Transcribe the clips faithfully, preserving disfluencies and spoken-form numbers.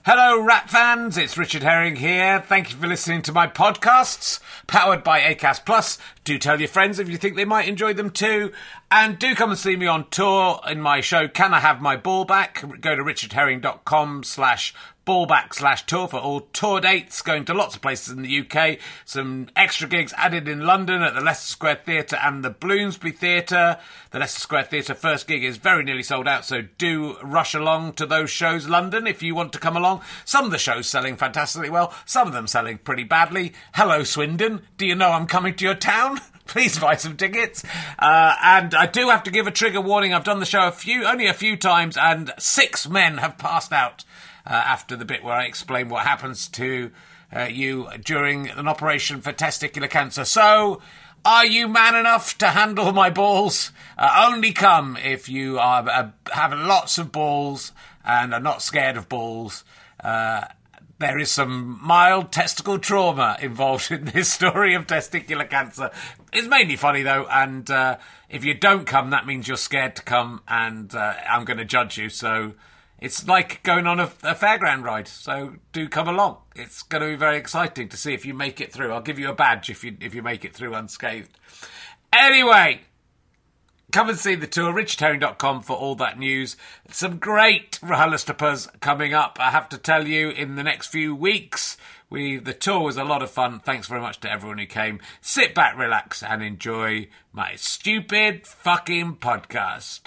Hello, Rat fans. It's Richard Herring here. Thank you for listening to my podcasts, powered by Acast Plus. Do tell your friends if you think they might enjoy them too. And do come and see me on tour in my show, Can I Have My Ball Back? Go to richardherring.com slash ballback slash tour for all tour dates, going to lots of places in the U K. Some extra gigs added in London at the Leicester Square Theatre and the Bloomsbury Theatre. The Leicester Square Theatre first gig is very nearly sold out, so do rush along to those shows, London, if you want to come along. Some of the shows selling fantastically well, some of them selling pretty badly. Hello, Swindon. Do you know I'm coming to your town? Please buy some tickets. Uh, and I do have to give a trigger warning. I've done the show a few, only a few times, and six men have passed out uh, after the bit where I explain what happens to uh, you during an operation for testicular cancer. So, are you man enough to handle my balls? Uh, only come if you are uh, have lots of balls and are not scared of balls. Uh, There is some mild testicle trauma involved in this story of testicular cancer. It's mainly funny, though, and uh, if you don't come, that means you're scared to come, and uh, I'm going to judge you. So it's like going on a, a fairground ride, so do come along. It's going to be very exciting to see if you make it through. I'll give you a badge if you if you make it through unscathed. Anyway, come and see the tour, richard herring dot com for all that news. Some great RHLSTPs coming up, I have to tell you, in the next few weeks. We The tour was a lot of fun. Thanks very much to everyone who came. Sit back, relax, and enjoy my stupid fucking podcast.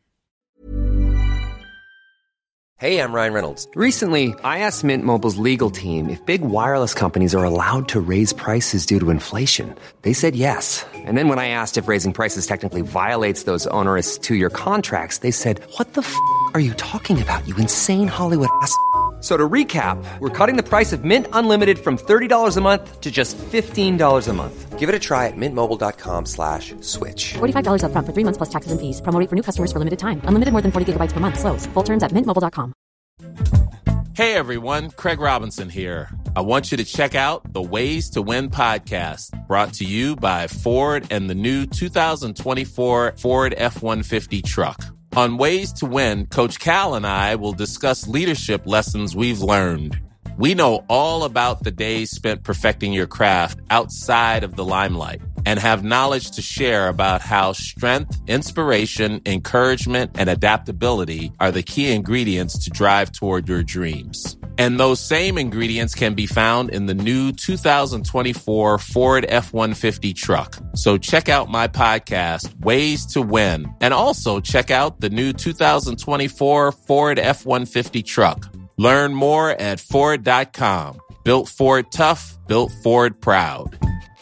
Hey, I'm Ryan Reynolds. Recently, I asked Mint Mobile's legal team if big wireless companies are allowed to raise prices due to inflation. They said yes. And then when I asked if raising prices technically violates those onerous two-year contracts, they said, what the f*** are you talking about, you insane Hollywood ass f- So to recap, we're cutting the price of Mint Unlimited from thirty dollars a month to just fifteen dollars a month. Give it a try at mintmobile.com slash switch. forty-five dollars up front for three months plus taxes and fees. Promo rate for new customers for limited time. Unlimited more than forty gigabytes per month. Slows full terms at mint mobile dot com. Hey everyone, Craig Robinson here. I want you to check out the Ways to Win podcast, brought to you by Ford and the new two thousand twenty-four Ford F one fifty truck. On Ways to Win, Coach Cal and I will discuss leadership lessons we've learned. We know all about the days spent perfecting your craft outside of the limelight and have knowledge to share about how strength, inspiration, encouragement, and adaptability are the key ingredients to drive toward your dreams. And those same ingredients can be found in the new two thousand twenty-four Ford F one fifty truck. So check out my podcast, Ways to Win, and also check out the new two thousand twenty-four Ford F one fifty truck. Learn more at Ford dot com. Built Ford tough, built Ford proud.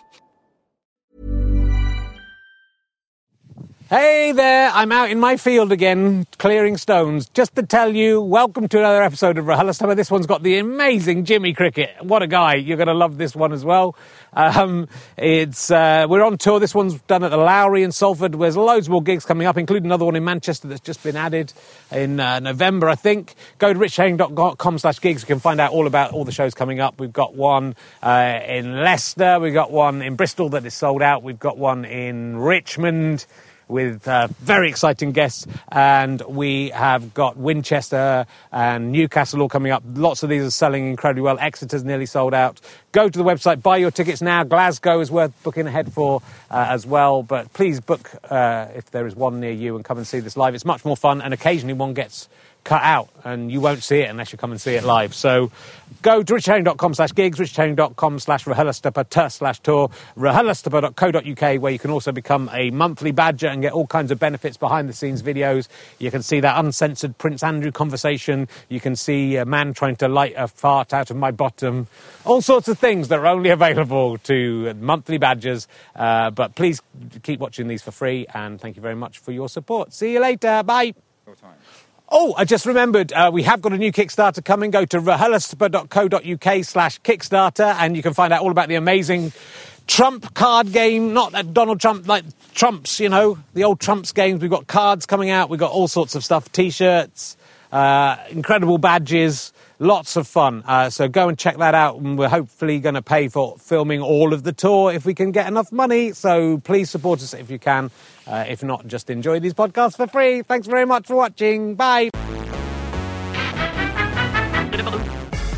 Hey there, I'm out in my field again, clearing stones, just to tell you, welcome to another episode of RHLSTP. This one's got the amazing Jimmy Cricket. What a guy. You're going to love this one as well. Um, it's uh, we're on tour. This one's done at the Lowry in Salford. There's loads more gigs coming up, including another one in Manchester that's just been added in uh, November, I think. Go to richard herring dot com slash gigs. You can find out all about all the shows coming up. We've got one uh, in Leicester. We've got one in Bristol that is sold out. We've got one in Richmond with uh, very exciting guests, and we have got Winchester and Newcastle all coming up. Lots of these are selling incredibly well. Exeter's nearly sold out. Go to the website, buy your tickets now. Glasgow is worth booking ahead for uh, as well, but please book uh, if there is one near you and come and see this live. It's much more fun, and occasionally one gets cut out, and you won't see it unless you come and see it live. So go to richard herring dot com slash gigs, richard herring dot com slash RHLSTP slash tour, R H L S T P dot co dot U K, where you can also become a monthly badger and get all kinds of benefits, behind-the-scenes videos. You can see that uncensored Prince Andrew conversation. You can see a man trying to light a fart out of my bottom. All sorts of things that are only available to monthly badgers. Uh, but please keep watching these for free, and thank you very much for your support. See you later. Bye. Oh, I just remembered, uh, we have got a new Kickstarter coming. Go to R H L S T P dot co dot U K slash Kickstarter, and you can find out all about the amazing Trump card game. Not that Donald Trump, like Trump's, you know, the old Trump's games. We've got cards coming out. We've got all sorts of stuff, T-shirts, uh, incredible badges. Lots of fun. Uh, so go and check that out, and we're hopefully going to pay for filming all of the tour if we can get enough money. So please support us if you can. Uh, if not, just enjoy these podcasts for free. Thanks very much for watching. Bye.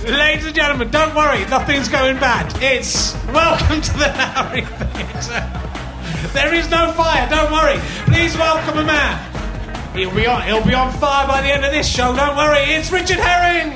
Ladies and gentlemen, don't worry, nothing's going bad. It's welcome to the Lowry Theatre. There is no fire, don't worry. Please welcome a man. He'll be on, he'll be on fire by the end of this show, don't worry. It's Richard Herring.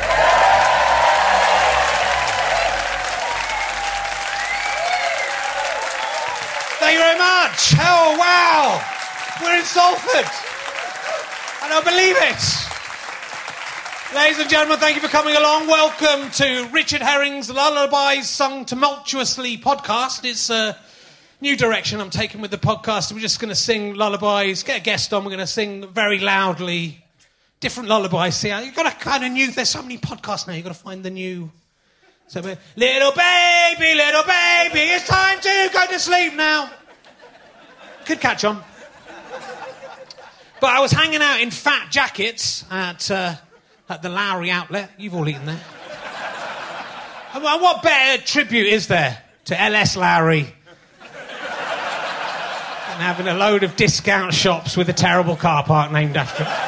Thank you very much. Oh, wow. We're in Salford. I don't believe it. Ladies and gentlemen, thank you for coming along. Welcome to Richard Herring's Lullabies Sung Tumultuously podcast. It's a new direction I'm taking with the podcast. We're just going to sing lullabies, get a guest on. We're going to sing very loudly different lullabies. See, you've got to kind of new... There's so many podcasts now. You've got to find the new... So, little baby, little baby, it's time to go to sleep now. Could catch on. But I was hanging out in fat jackets at... Uh, At the Lowry outlet. You've all eaten there. And what better tribute is there to L S Lowry than having a load of discount shops with a terrible car park named after him?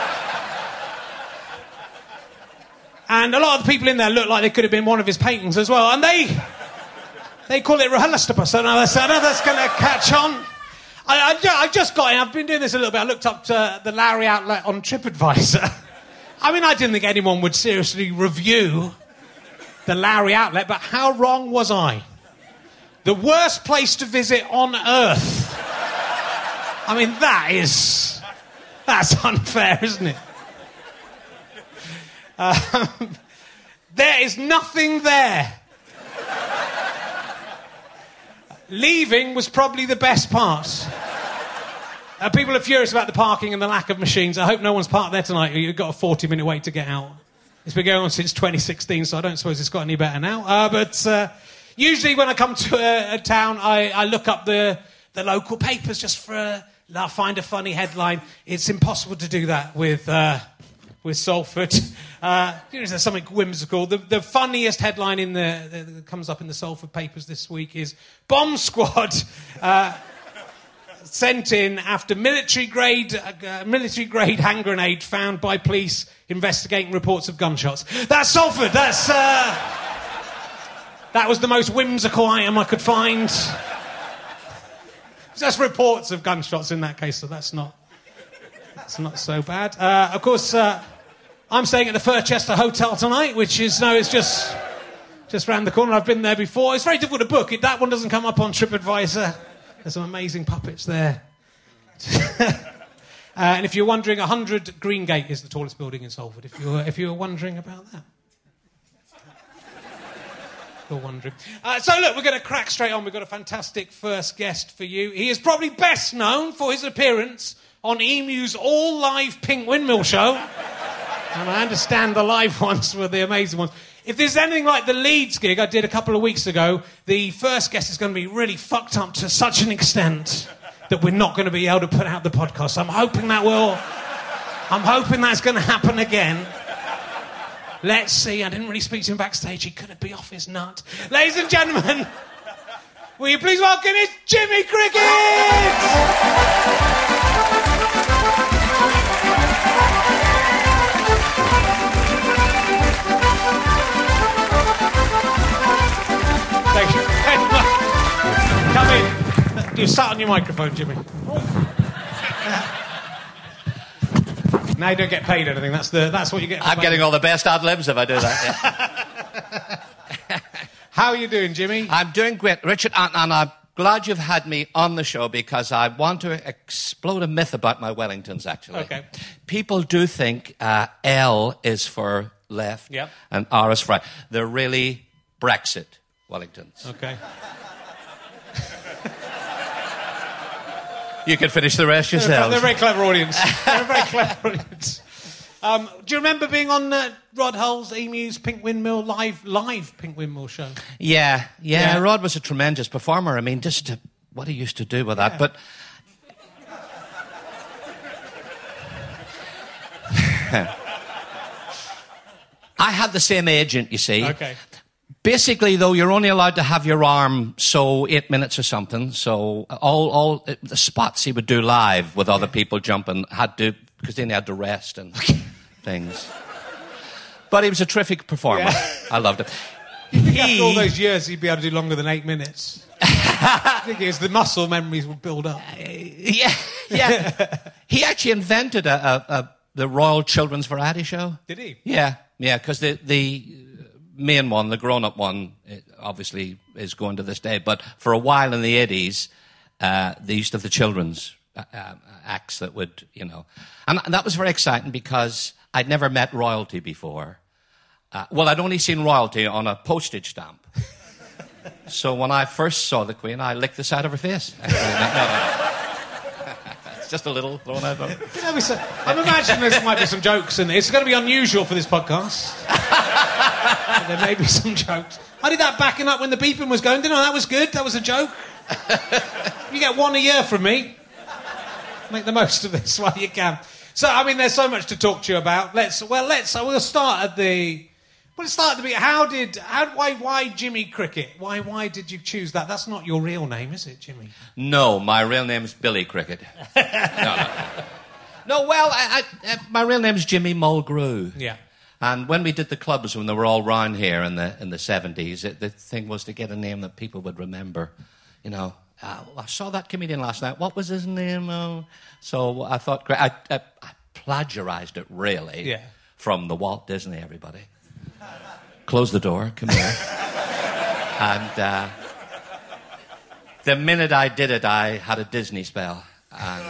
And a lot of the people in there look like they could have been one of his paintings as well. And they they call it Rahulastapa. So now that's, I know that's going to catch on. I, I, I just got in. I've been doing this a little bit. I looked up to the Lowry outlet on TripAdvisor. I mean, I didn't think anyone would seriously review the Lowry outlet, but how wrong was I? The worst place to visit on earth. I mean, that is... That's unfair, isn't it? Um, there is nothing there. Leaving was probably the best part. Uh, people are furious about the parking and the lack of machines. I hope no one's parked there tonight. You've got a forty-minute wait to get out. It's been going on since twenty sixteen, so I don't suppose it's got any better now. Uh, but uh, usually when I come to a, a town, I, I look up the, the local papers just for a... I'll find a funny headline. It's impossible to do that with uh, with Salford. Uh, you know, there's something whimsical. The, the funniest headline in the, the that comes up in the Salford papers this week is Bomb Squad... Uh, sent in after military-grade uh, military-grade hand grenade found by police investigating reports of gunshots. That's Salford. That's uh, that was the most whimsical item I could find. Just reports of gunshots in that case, so that's not that's not so bad. Uh, of course, uh, I'm staying at the Furchester Hotel tonight, which is no, it's just just round the corner. I've been there before. It's very difficult to book. It, that one doesn't come up on TripAdvisor. There's some amazing puppets there. uh, and if you're wondering, one hundred Greengate is the tallest building in Salford, if you're, if you're wondering about that. You're wondering. Uh, so, look, we're going to crack straight on. We've got a fantastic first guest for you. He is probably best known for his appearance on Emu's all-live Pink Windmill show. And I understand the live ones were the amazing ones. If there's anything like the Leeds gig I did a couple of weeks ago, the first guest is going to be really fucked up to such an extent that we're not going to be able to put out the podcast. I'm hoping that will... I'm hoping that's going to happen again. Let's see. I didn't really speak to him backstage. He couldn't be off his nut. Ladies and gentlemen, will you please welcome it's Jimmy Cricket! Thank you very much. Come in. You sat on your microphone, Jimmy. Now you don't get paid anything. That's the that's what you get. I'm money. Getting all the best ad libs if I do that. Yeah. How are you doing, Jimmy? I'm doing great, Richard, and, and I'm glad you've had me on the show because I want to explode a myth about my Wellingtons. Actually, okay. People do think uh, L is for left, yep. and R is for right. They're really Brexit Wellingtons. Okay. You can finish the rest yourselves. They're a very clever audience. They're a very clever audience. Um, do you remember being on uh, Rod Hull's Emu's Pink Windmill live live Pink Windmill show? Yeah, yeah, yeah. Rod was a tremendous performer. I mean, just to, what he used to do with that. Yeah. But I had the same agent, you see. Okay. Basically, though, you're only allowed to have your arm so eight minutes or something. So all all the spots he would do live with other people jumping had to, because then he had to rest and things. But he was a terrific performer. Yeah. I loved him. He, after all those years, he'd be able to do longer than eight minutes. I think it was the muscle memories would build up. Uh, yeah, yeah. He actually invented a, a, a the Royal Children's Variety Show. Did he? Yeah, yeah. Because the the main one, the grown-up one, it obviously is going to this day. But for a while in the eighties, uh, they used to have the children's uh, uh, acts that would, you know, and that was very exciting because I'd never met royalty before. Uh, well, I'd only seen royalty on a postage stamp. So when I first saw the Queen, I licked the side of her face. Actually, no, no, no. It's just a little thrown out there. I'm imagining there might be some jokes in it. It's going to be unusual for this podcast. There may be some jokes. I did that backing up when the beeping was going, didn't I? That was good. That was a joke. You get one a year from me. Make the most of this while you can. So, I mean, there's so much to talk to you about. Let's, well, let's, we'll start at the... Well, let's start at the beginning. How did, how, why, why Jimmy Cricket? Why, why did you choose that? That's not your real name, is it, Jimmy? No, my real name's Billy Cricket. no, no. no, well, I, I, uh, my real name's Jimmy Mulgrew. Yeah. And when we did the clubs, when they were all round here in the in the seventies, it, the thing was to get a name that people would remember. You know, uh, I saw that comedian last night. What was his name? Oh. So I thought, great. I, I, I plagiarised it, really, yeah. from the Walt Disney, everybody. Close the door, come here. and uh, the minute I did it, I had a Disney spell. And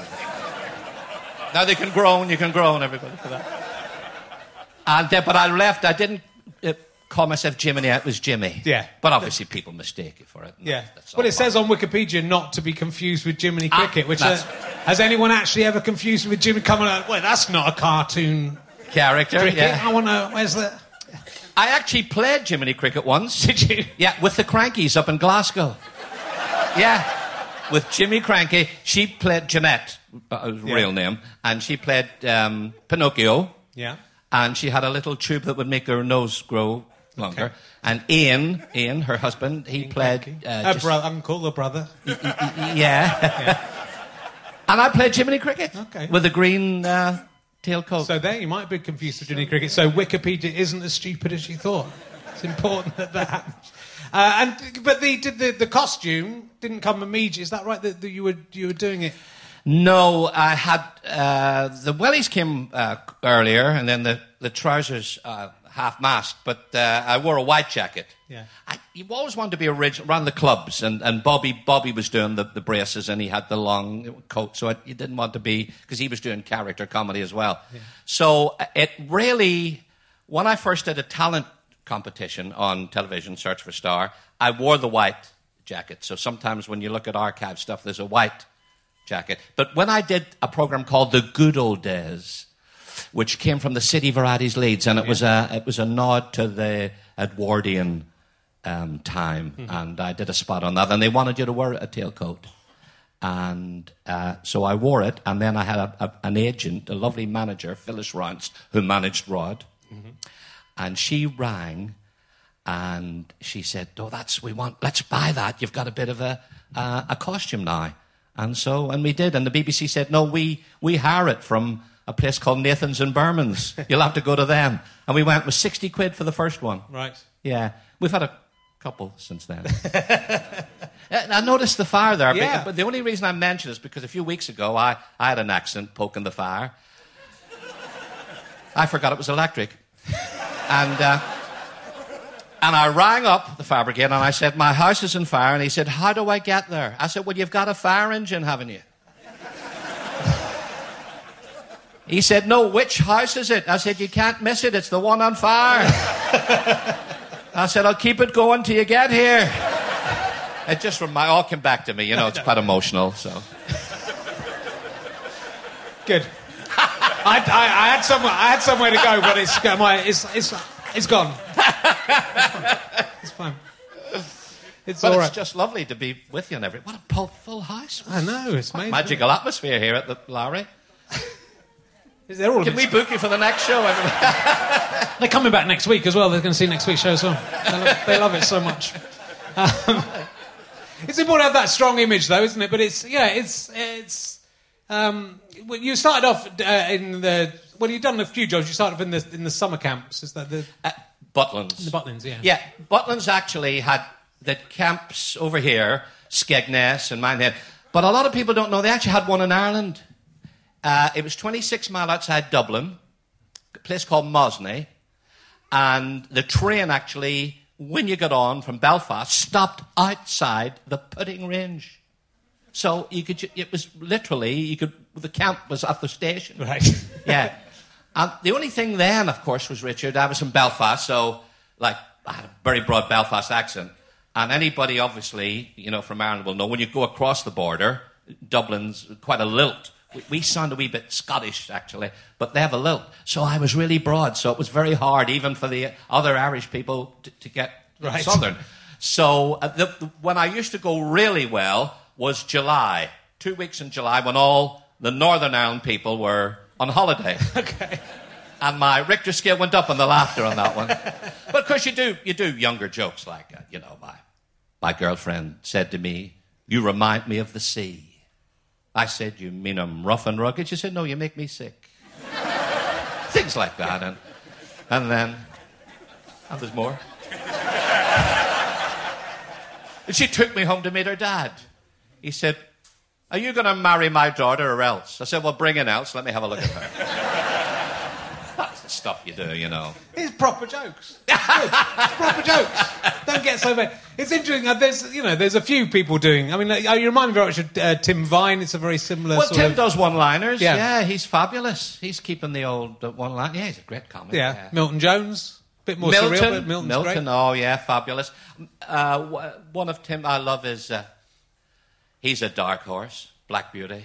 now they can groan, you can groan, everybody, for that. And, uh, but I left, I didn't uh, call myself Jiminy, it was Jimmy. Yeah. But obviously people mistake it for it. Yeah. That's Well, it fine. says on Wikipedia not to be confused with Jiminy Cricket, Ah, which uh, has anyone actually ever confused with Jimmy coming out? Well, that's not a cartoon character. cricket. Yeah. I want to, where's the... I actually played Jiminy Cricket once. Did you? Yeah, with the Crankies up in Glasgow. Yeah, with Jimmy Cranky. She played Jeanette, uh, Yeah. real name, and she played um, Pinocchio. Yeah. And she had a little tube that would make her nose grow longer. Okay. And Ian, Ian, her husband, he played... Uh, Her just- bro- uncle or brother. yeah. yeah. And I played Jiminy Cricket. Okay. With a green uh, tailcoat. So there, you might be confused with Jiminy Cricket. So Wikipedia isn't as stupid as you thought. It's important that that happens. Uh, and but the, did the the costume didn't come immediately. Is that right? That, that you were you were doing it. No, I had... Uh, the wellies came uh, earlier, and then the, the trousers uh, half-mast, but uh, I wore a white jacket. Yeah. I, you always wanted to be original, around the clubs, and, and Bobby Bobby was doing the, the braces, and he had the long coat, so I, you didn't want to be... Because he was doing character comedy as well. Yeah. So it really... When I first did a talent competition on television, Search for Star, I wore the white jacket. So sometimes when you look at archive stuff, there's a white jacket. But when I did a program called The Good Old Days, which came from the City Varieties Leeds, and it yeah. was a it was a nod to the Edwardian um, time, mm-hmm. and I did a spot on that, and they wanted you to wear a tailcoat, and uh, so I wore it, and then I had a, a, an agent, a lovely manager, Phyllis Rounce, who managed Rod, mm-hmm. and she rang, and she said, "Oh, that's we want. Let's buy that. You've got a bit of a uh, a costume now." And so, and we did, and the B B C said, no, we, we hire it from a place called Nathan's and Berman's. You'll have to go to them. And we went with sixty quid for the first one. Right. Yeah. We've had a couple since then. I noticed the fire there, yeah. but the only reason I mention it is because a few weeks ago, I, I had an accident poking the fire. I forgot it was electric. And... Uh, And I rang up the fire brigade and I said, my house is on fire. And he said, how do I get there? I said, well, you've got a fire engine, haven't you? He said, no, which house is it? I said, you can't miss it. It's the one on fire. I said, I'll keep it going till you get here. It just remi- all came back to me. You know, it's quite emotional, so. Good. I, I, I had somewhere. I had somewhere to go, but it's my it's it's it's gone. It's fine. It's but all it's right. just lovely to be with you and everything. What a full, full house. I know, it's amazing. Magical atmosphere here at the Lowry. They're all Can we book you for the next show? They're coming back next week as well. They're going to see next week's show as well. They love, they love it so much. Um, it's important to have that strong image, though, isn't it? But it's, yeah, it's... it's um, you started off uh, in the well, you've done a few jobs. You started in the in the summer camps. Is that the Uh, Butlins. the Butlins? Yeah. Yeah, Butlins actually had the camps over here, Skegness and Minehead. But a lot of people don't know they actually had one in Ireland. Uh, it was twenty-six mile outside Dublin, a place called Mosney. And the train actually, when you got on from Belfast, stopped outside the putting range. So you could, it was literally, you could, the camp was at the station. Right. Yeah. And the only thing then, of course, was, Richard, I was from Belfast, so, like, I had a very broad Belfast accent. And anybody, obviously, you know, from Ireland will know, when you go across the border, Dublin's quite a lilt. We, we sound a wee bit Scottish, actually, but they have a lilt. So I was really broad, so it was very hard, even for the other Irish people, to, to get right. Southern. So uh, the, the, when I used to go really well was July. Two weeks in July, when all the Northern Ireland people were on holiday. Okay. And my Richter scale went up on the laughter on that one. But of course you do you do younger jokes like, uh, you know, my, my girlfriend said to me, "You remind me of the sea." I said, "You mean I'm rough and rugged?" She said, "No, you make me sick." Things like that. And, and then, and there's more. And she took me home to meet her dad. He said, "Are you going to marry my daughter or else?" I said, "Well, bring in else. Let me have a look at her." That's the stuff you do, you know. It's proper jokes. It's good. It's proper jokes. Don't get so bad. It's interesting. Uh, there's, you know, there's a few people doing. I mean, uh, you remind me very much of uh, Tim Vine. It's a very similar. Well, sort Tim of, does one-liners. Yeah. Yeah. He's fabulous. He's keeping the old uh, one-line. Yeah, he's a great comic. Yeah. yeah. Milton Jones. A bit more Milton, surreal, but Milton's Milton. great. Oh yeah, fabulous. Uh, w- one of Tim I love is uh, he's a dark horse, Black Beauty.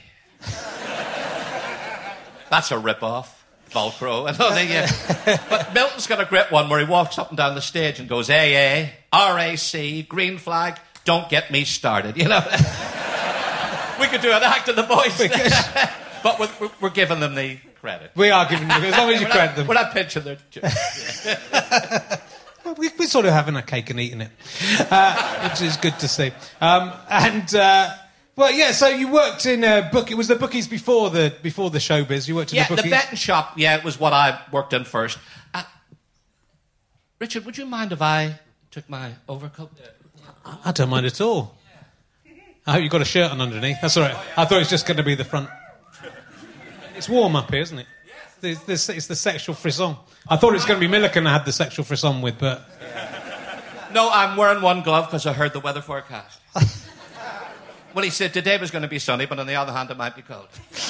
That's a rip-off. Velcro. And all the, uh, but Milton's got a great one where he walks up and down the stage and goes, A A, R A C, green flag, don't get me started. You know? We could do an act of the voice. But we're, we're giving them the credit. We are giving them, as long as you credit not, them. We're not pinching their... Well, we, we're sort of having a cake and eating it, uh, which is good to see. Um, and... Uh, Well, yeah, so you worked in a book. It was the bookies before the before the showbiz. You worked in yeah, the bookies. Yeah, the betting shop, yeah, it was what I worked in first. Uh, Richard, would you mind if I took my overcoat? I don't mind at all. I hope you've got a shirt on underneath. That's all right. I thought it was just going to be the front. It's warm up here, isn't it? It's the, it's the sexual frisson. I thought it was going to be Milliken I had the sexual frisson with, but... No, I'm wearing one glove because I heard the weather forecast. Well, he said today was going to be sunny, but on the other hand, it might be cold.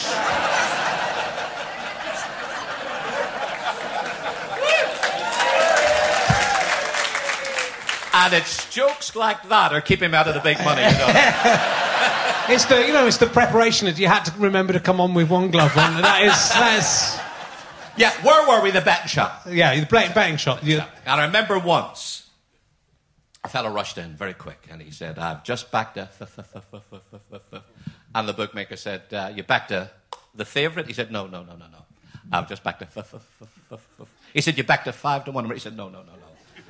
And it's jokes like that are keeping him out of the big money, you know. It's the, you know, it's the preparation that you had to remember to come on with one glove on. That is, that is... Yeah, where were we? The betting shop. Yeah, the betting shop. Yeah. And I remember once, a fellow rushed in very quick, and he said, "I've just backed a..." And the bookmaker said, uh, "You backed a... the favourite?" He said, "No, no, no, no, no. I've just backed a..." He said, "You backed a five to one." He said, "No, no, no, no."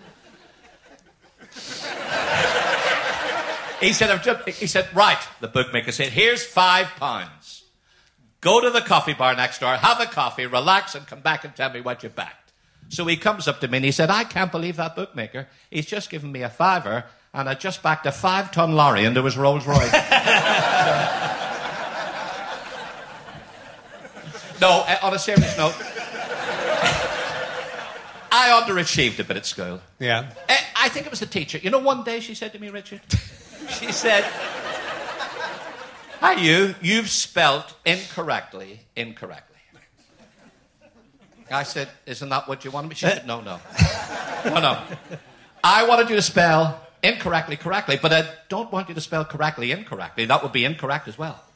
He said, I've just... he said, "Right." The bookmaker said, "Here's five pounds. Go to the coffee bar next door, have a coffee, relax, and come back and tell me what you backed." So he comes up to me and he said, "I can't believe that bookmaker. He's just given me a fiver and I just backed a five-ton lorry into his Rolls Royce." No, uh, on a serious note, I underachieved a bit at school. Yeah. Uh, I think it was the teacher. You know, one day she said to me, "Richard," she said, "Hi, you, you've spelt incorrectly, incorrectly." I said, "Isn't that what you wanted me?" She said, "No, no. No, no. I wanted you to spell incorrectly, correctly, but I don't want you to spell correctly, incorrectly. That would be incorrect as well."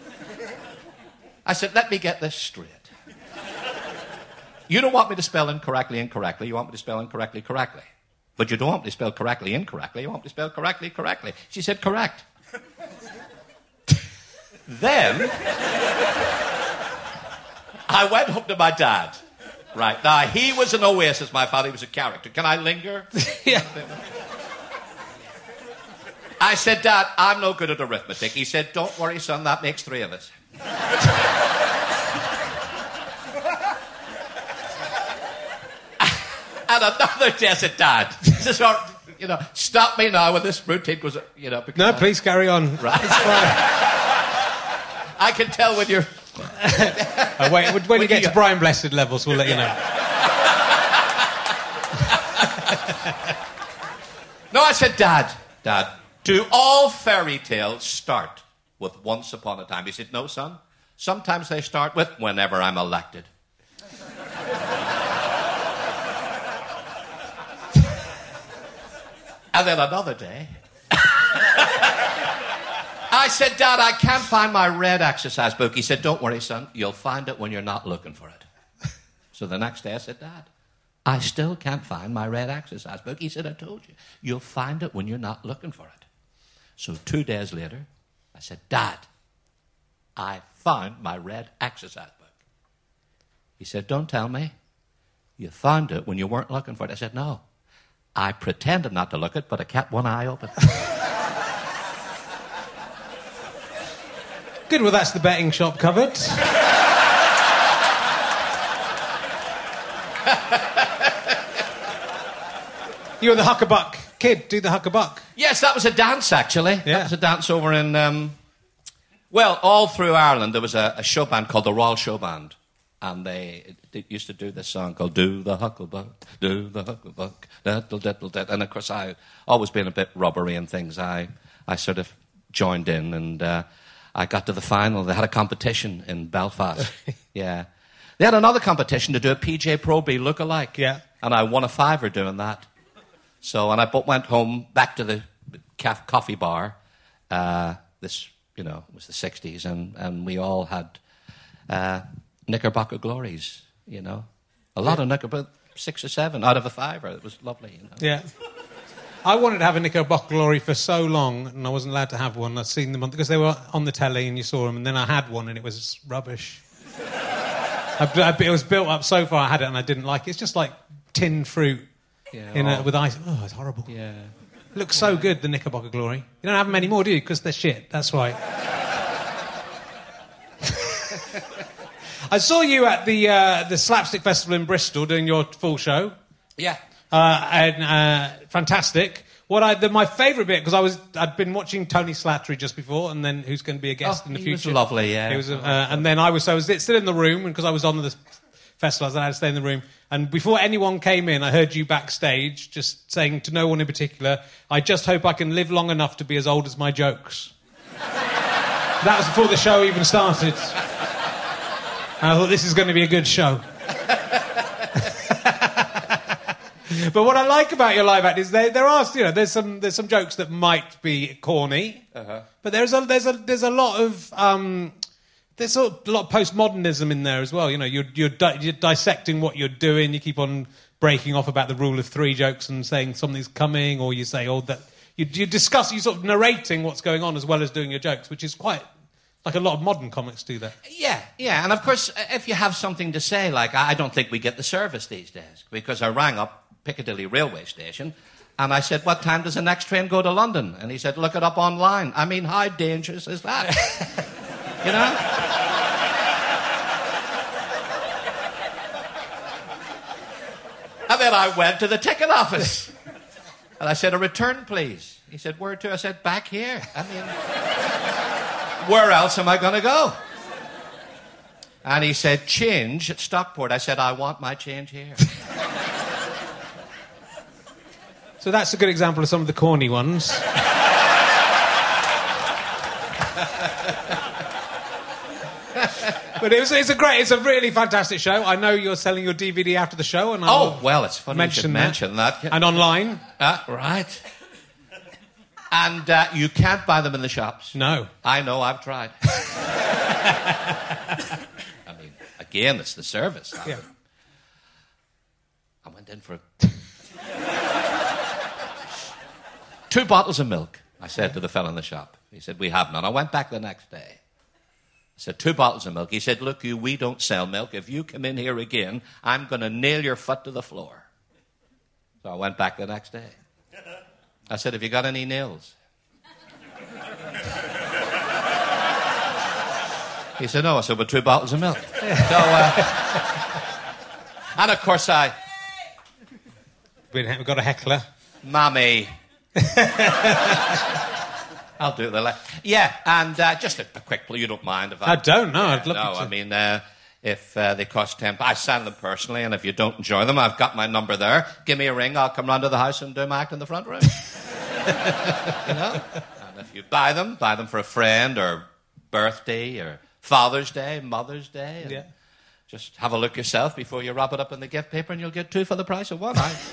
I said, "Let me get this straight. You don't want me to spell incorrectly, incorrectly. You want me to spell incorrectly, correctly. But you don't want me to spell correctly, incorrectly. You want me to spell correctly, correctly." She said, "Correct." Then I went home to my dad. Right. Now, he was an oasis, my father. He was a character. Can I linger? Yeah. I said, "Dad, I'm no good at arithmetic." He said, "Don't worry, son, that makes three of us." And another day I said, Dad, this is our, you know, stop me now when this routine goes, you know. No, please carry on. Right. It's fine. I can tell when you're... oh, wait, when, when you get you... to Brian Blessed levels, we'll let you know. No, I said, Dad, Dad, do all fairy tales start with once upon a time? He said, no, son. Sometimes they start with whenever I'm elected. And then another day, I said, Dad, I can't find my red exercise book. He said, don't worry, son. You'll find it when you're not looking for it. So the next day I said, Dad, I still can't find my red exercise book. He said, I told you. You'll find it when you're not looking for it. So two days later, I said, Dad, I found my red exercise book. He said, don't tell me. You found it when you weren't looking for it. I said, no. I pretended not to look at it, but I kept one eye open. Good, well, that's the betting shop covered. You were the Huckabuck kid. Do the Huckabuck. Yes, that was a dance, actually. Yeah. That was a dance over in... Um, well, all through Ireland, there was a, a show band called the Royal Show Band. And they, they used to do this song called Do the Hucklebuck, Do the Hucklebuck, diddle, diddle, diddle. And, of course, I, always being a bit rubbery and things, I, I sort of joined in and uh, I got to the final. They had a competition in Belfast. Yeah. They had another competition to do a P J Proby look-alike. Yeah. And I won a fiver doing that. So, and I went home back to the caf- coffee bar. Uh, this, you know, was the sixties, and, and we all had... Uh, Knickerbocker glories, you know. A lot of Knickerbocker, six or seven out of a fiver. It was lovely, you know. Yeah. I wanted to have a Knickerbocker glory for so long, and I wasn't allowed to have one. I'd seen them on, because they were on the telly and you saw them, and then I had one and it was rubbish. I, I, it was built up so far I had it and I didn't like it. It's just like tinned fruit yeah, in oh. a, with ice. Oh, it's horrible. Yeah. It looks so good, the Knickerbocker glory. You don't have them anymore, do you? Because they're shit. That's right. I saw you at the uh, the Slapstick Festival in Bristol doing your full show. Yeah. Uh, and uh, fantastic. What I the, my favourite bit, because I was I'd been watching Tony Slattery just before, and then who's going to be a guest oh, in the he future? Was lovely, yeah. He was, uh, and then I was so I was still in the room, and because I was on the festival, I had to stay in the room. And before anyone came in, I heard you backstage just saying to no one in particular, "I just hope I can live long enough to be as old as my jokes." That was before the show even started. And I thought, this is going to be a good show. But what I like about your live act is there, there are, you know, there's some there's some jokes that might be corny, uh-huh. but there's a there's a there's a lot of um, there's sort of a lot of postmodernism in there as well. You know, you're you're, di- you're dissecting what you're doing. You keep on breaking off about the rule of three jokes and saying something's coming, or you say, oh, that you you discuss, you sort of narrating what's going on as well as doing your jokes, which is quite. Like a lot of modern comics do that. Yeah, yeah. And of course, if you have something to say, like, I don't think we get the service these days, because I rang up Piccadilly Railway Station and I said, what time does the next train go to London? And he said, look it up online. I mean, how dangerous is that? You know? And then I went to the ticket office and I said, a return, please. He said, where to? I said, back here. I mean... Where else am I going to go? And he said, change at Stockport. I said, I want my change here. So that's a good example of some of the corny ones. But it was, it's a great, it's a really fantastic show. I know you're selling your D V D after the show. And oh, well, it's funny mention you should mention that. that. And online. Uh, right. And uh, you can't buy them in the shops. No. I know, I've tried. I mean, again, it's the service. I, yeah. I went in for two bottles of milk, I said to the fellow in the shop. He said, we have none. I went back the next day. I said, two bottles of milk. He said, look, you, we don't sell milk. If you come in here again, I'm going to nail your foot to the floor. So I went back the next day. I said, have you got any nails? He said, no. I said, with two bottles of milk. So, uh, and of course I... We've got a heckler. Mammy. I'll do the left. Yeah, and uh, just a, a quick, you don't mind if I... I don't know. Yeah, I'd love no, you to. I mean, uh, if uh, they cost ten... I send them personally, and if you don't enjoy them, I've got my number there. Give me a ring, I'll come round to the house and do my act in the front room. You know? And if you buy them, buy them for a friend or birthday or Father's Day, Mother's Day. And yeah. Just have a look yourself before you wrap it up in the gift paper, and you'll get two for the price of one. I...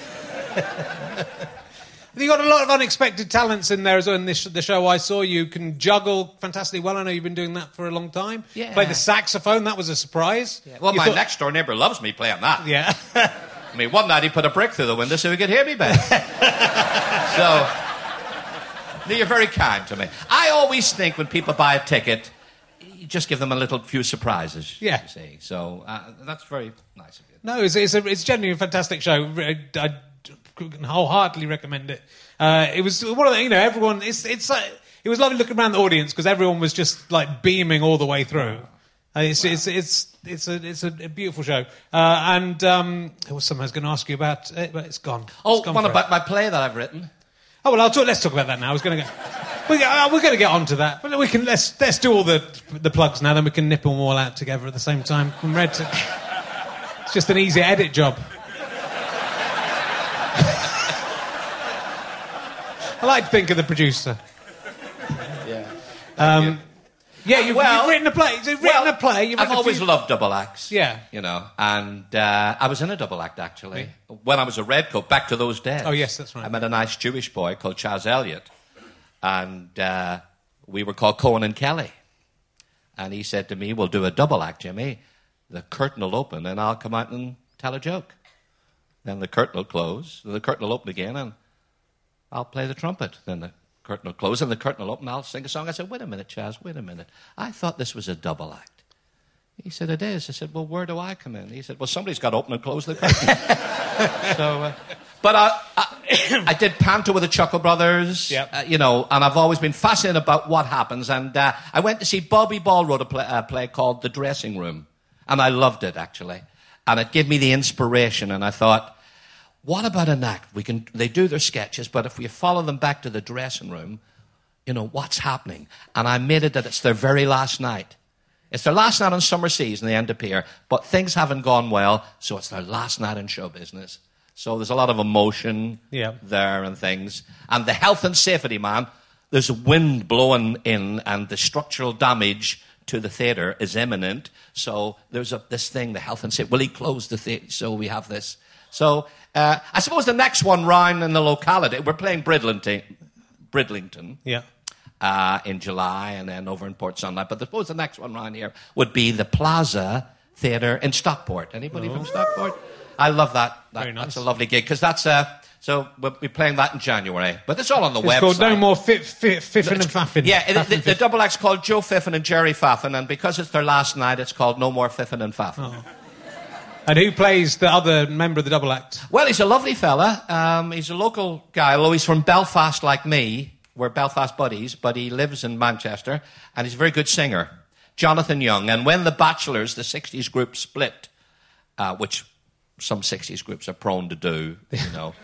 You've got a lot of unexpected talents in there as well. In this, the show I saw, you can juggle fantastically well. I know you've been doing that for a long time. Yeah. Played the saxophone, that was a surprise. Yeah. Well, You my thought- next door neighbour loves me playing that. Yeah. I mean, one night he put a brick through the window so he could hear me better. So, no, you're very kind to me. I always think when people buy a ticket, you just give them a little few surprises. Yeah. You see. So, uh, that's very nice of you. No, it's, it's, a, it's genuinely a fantastic show. I, I can wholeheartedly recommend it. Uh, it was one of the, you know, everyone, it's, it's like, it was lovely looking around the audience because everyone was just like beaming all the way through. Uh, it's, wow. it's, it's, it's, a, it's a beautiful show. Uh, and um, there was something I was going to ask you about, it, but it's gone. Oh, it's gone one for about it. my play that I've written. Oh, well, I'll talk, let's talk about that now. I was going to go... We're, uh, we're going to get on to that. But we can, let's, let's do all the, the plugs now, then we can nip them all out together at the same time. From Red to... It's just an easy edit job. I like to think of the producer. Yeah. Um, yeah, you've, Well, you've written a play. You've written well, a play. You've I've written a always few... loved double acts. Yeah. You know, and uh, I was in a double act, actually. Yeah. When I was a redcoat, back to those days. Oh, yes, that's right. I met a nice Jewish boy called Chaz Elliott, and uh, we were called Cohen and Kelly. And he said to me, we'll do a double act, Jimmy. The curtain will open, and I'll come out and tell a joke. Then the curtain will close, the curtain will open again, and I'll play the trumpet. Then the curtain will close, and the curtain will open, and I'll sing a song. I said, wait a minute, Chaz, wait a minute. I thought this was a double act. He said, it is. I said, well, where do I come in? He said, well, somebody's got to open and close the curtain. so, uh, but I, I, I did Panto with the Chuckle Brothers, yep. uh, you know, and I've always been fascinated about what happens. And uh, I went to see Bobby Ball wrote a play, a play called The Dressing Room, and I loved it, actually. And it gave me the inspiration, and I thought, what about an act? We can. They do their sketches, but if we follow them back to the dressing room, you know, what's happening? And I made it that it's their very last night. It's their last night on summer season, they end up here, but things haven't gone well, so it's their last night in show business. So there's a lot of emotion yeah. there and things. And the health and safety, man, there's wind blowing in and the structural damage to the theatre is imminent. So there's a, this thing, the health and safety. Will he close the theatre? So we have this. So uh, I suppose the next one round in the locality, we're playing Bridlington, Bridlington yeah. uh, in July and then over in Port Sunlight. But I suppose the next one round here would be the Plaza Theatre in Stockport. Anybody oh. from Stockport? I love that. that Very nice. That's a lovely gig because that's uh, so we'll be playing that in January. But it's all on the it's website. It's called No More fi- fi- Fiffin and Faffin. Yeah, it, Faffin, the, the Fiffin. double act's called Joe Fiffin and Jerry Faffin, and because it's their last night, it's called No More Fiffin and Faffin. Oh. And who plays the other member of the double act? Well, he's a lovely fella. Um, he's a local guy, although he's from Belfast like me. We're Belfast buddies, but he lives in Manchester, and he's a very good singer. Jonathan Young. And when the Bachelors, the sixties group, split, uh, which some sixties groups are prone to do, you know,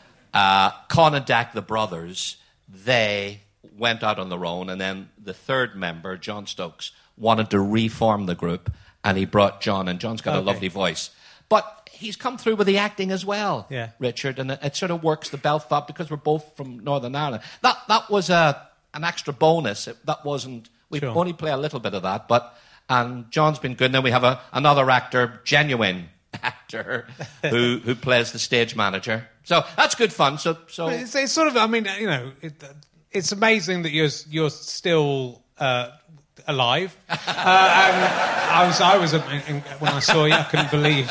uh, Con and Dak, the brothers, they went out on their own, and then the third member, John Stokes, wanted to reform the group, and he brought John, and John's got okay. a lovely voice. But he's come through with the acting as well, yeah. Richard, and it, it sort of works the Belfast, because we're both from Northern Ireland. That that was a, an extra bonus. It, that wasn't, we sure. only play a little bit of that, but, and John's been good. And then we have a, another actor, genuine actor, who who plays the stage manager. So that's good fun. So so it's, it's sort of, I mean, you know, it, it's amazing that you're you're still uh, alive. uh, and I was I was when I saw you, I couldn't believe.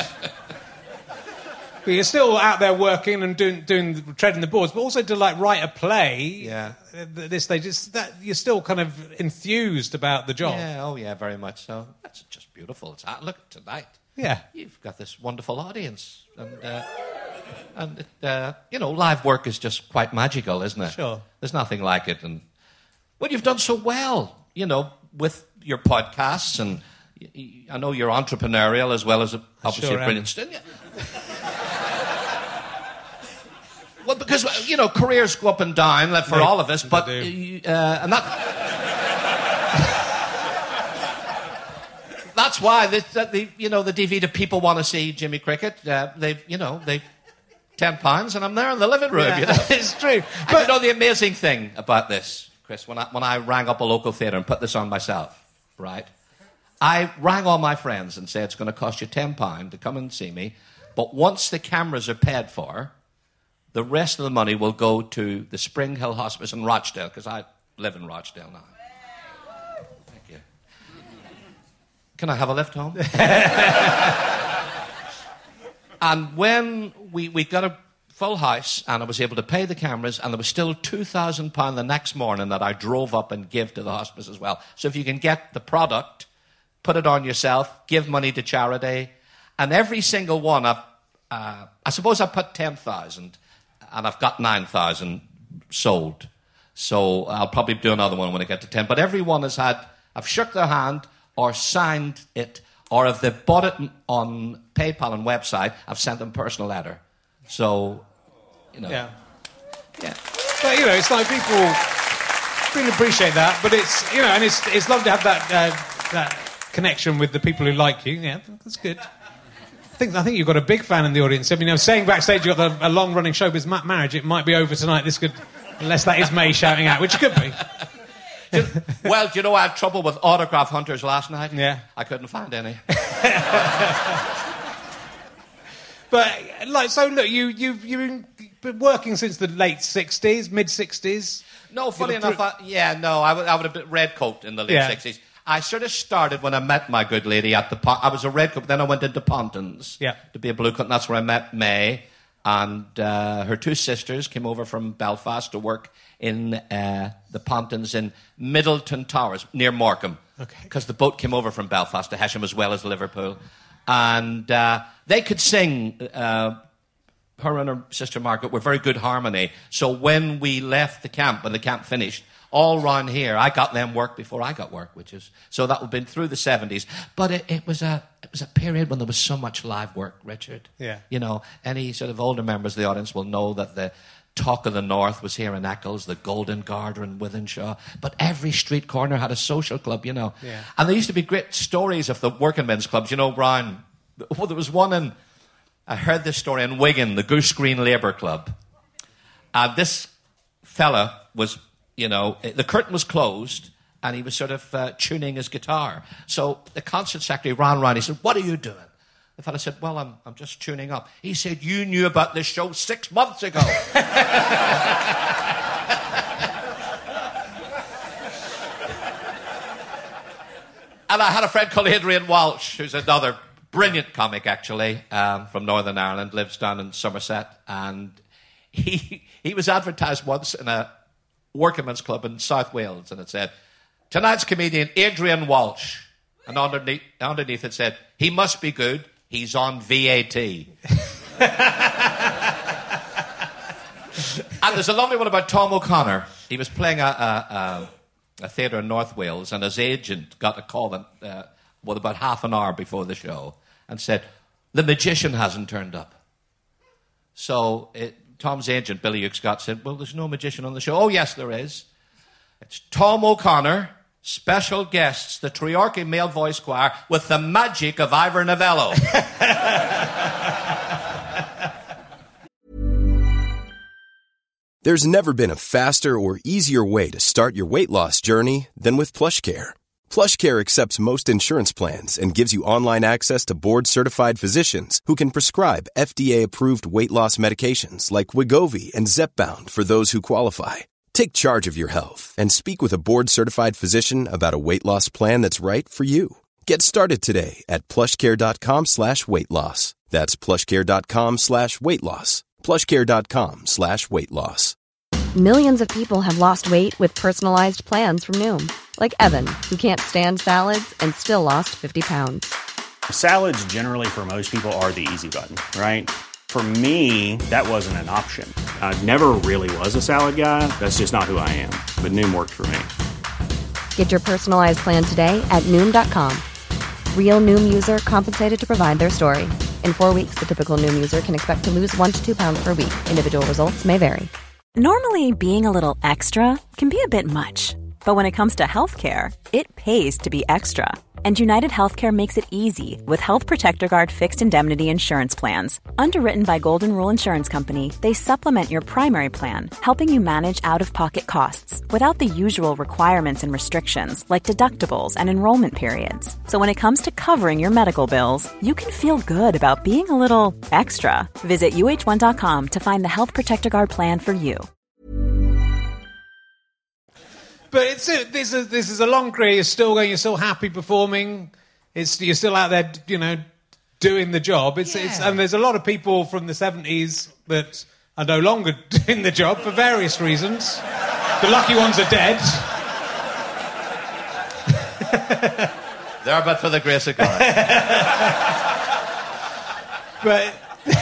But you're still out there working and doing doing treading the boards, but also to like write a play. Yeah. At this stage, it's that you're still kind of enthused about the job. Yeah. Oh yeah, very much so. That's just beautiful. It's look tonight. Yeah. You've got this wonderful audience, and uh, and it, uh, you know, live work is just quite magical, isn't it? Sure. There's nothing like it, and well, you've done so well, you know, with your podcasts, and y- y- I know you're entrepreneurial as well as a, obviously sure a brilliant student. Well, because, you know, careers go up and down like, for They- all of us, they but... do. Uh, and that... That's why, the, the, the, you know, the D V D people want to see Jimmy Cricket. Uh, they, you know, they... ten pounds and I'm there in the living room. Yeah, You know? it's true. But and you know the amazing thing about this, Chris, when I, when I rang up a local theatre and put this on myself, right? I rang all my friends and said it's going to cost you ten pounds to come and see me, but once the cameras are paid for, the rest of the money will go to the Spring Hill Hospice in Rochdale, because I live in Rochdale now. Thank you. Can I have a lift home? And when we, we got a full house and I was able to pay the cameras, and there was still two thousand pounds the next morning that I drove up and gave to the hospice as well. So if you can get the product, put it on yourself, give money to charity, and every single one, I've, uh, I suppose I put ten thousand and I've got nine thousand sold. So I'll probably do another one when I get to ten. But every one has had, I've shook their hand or signed it, or if they've bought it on PayPal and website, I've sent them a personal letter. So, you know. Yeah. Yeah. But, you know, it's like people really appreciate that, but it's, you know, and it's it's lovely to have that uh, that connection with the people who like you. Yeah, that's good. I think I think you've got a big fan in the audience. I mean, you know, saying backstage you've got a, a long-running showbiz ma- marriage, it might be over tonight. This could, unless that is May shouting out, which it could be. Well, do you know I had trouble with autograph hunters last night? Yeah. I couldn't find any. But, like, so look, you, you've, you've been working since the late sixties, mid-sixties. No, funny You're the enough, pr- I, yeah, no, I would, I would have been red coat in the late Yeah. sixties. I sort of started when I met my good lady at the... Pon- I was a red coat, then I went into Pontins Yeah. to be a blue coat, and that's where I met May. And uh, her two sisters came over from Belfast to work in uh, the Pontins in Middleton Towers, near Morecambe. Okay. Because the boat came over from Belfast to Hesham as well as Liverpool. And uh, they could sing... Uh, her and her sister Margaret were very good harmony. So when we left the camp, when the camp finished, all round here, I got them work before I got work, which is... So that would have been through the seventies. But it, it was a it was a period when there was so much live work, Richard. Yeah. You know, any sort of older members of the audience will know that the Talk of the North was here in Eccles, the Golden Garter in Wythenshawe. But every street corner had a social club, you know. Yeah. And there used to be great stories of the working men's clubs. You know, Brian, well, there was one in... I heard this story in Wigan, the Goose Green Labour Club. Uh, this fella was, you know, the curtain was closed and he was sort of uh, tuning his guitar. So the concert secretary ran around. He said, "What are you doing?" The fella said, "Well, I'm, I'm just tuning up." He said, "You knew about this show six months ago." And I had a friend called Adrian Walsh, who's another brilliant comic, actually, um, from Northern Ireland, lives down in Somerset. And he he was advertised once in a workingmen's club in South Wales, and it said, "Tonight's comedian, Adrian Walsh." And underneath, underneath it said, "He must be good. He's on V A T." And there's a lovely one about Tom O'Connor. He was playing a, a, a, a theatre in North Wales, and his agent got a call that, uh, well, about half an hour before the show, and said, "The magician hasn't turned up." So it, Tom's agent, Billy Hugh Scott, said, "Well, there's no magician on the show." "Oh, yes, there is. It's Tom O'Connor, special guests, the Treorchy Male Voice Choir, with the magic of Ivor Novello." There's never been a faster or easier way to start your weight loss journey than with PlushCare. PlushCare accepts most insurance plans and gives you online access to board-certified physicians who can prescribe F D A-approved weight loss medications like Wegovy and Zepbound for those who qualify. Take charge of your health and speak with a board-certified physician about a weight loss plan that's right for you. Get started today at plushcare.com slash weight loss. That's plushcare.com slash weight loss. plushcare.com slash weight loss. Millions of people have lost weight with personalized plans from Noom. Like Evan, who can't stand salads and still lost fifty pounds. Salads generally for most people are the easy button, right? For me, that wasn't an option. I never really was a salad guy. That's just not who I am. But Noom worked for me. Get your personalized plan today at Noom dot com. Real Noom user compensated to provide their story. In four weeks, the typical Noom user can expect to lose one to two pounds per week. Individual results may vary. Normally, being a little extra can be a bit much. But when it comes to healthcare, it pays to be extra. And United Healthcare makes it easy with Health Protector Guard fixed indemnity insurance plans. Underwritten by Golden Rule Insurance Company, they supplement your primary plan, helping you manage out-of-pocket costs without the usual requirements and restrictions like deductibles and enrollment periods. So when it comes to covering your medical bills, you can feel good about being a little extra. Visit U H one dot com to find the Health Protector Guard plan for you. But it's a, this is this is a long career. You're still going. You're still happy performing. It's you're still out there, you know, doing the job. It's, yeah. it's and there's a lot of people from the seventies that are no longer doing the job for various reasons. The lucky ones are dead. There, but for the grace of God. But.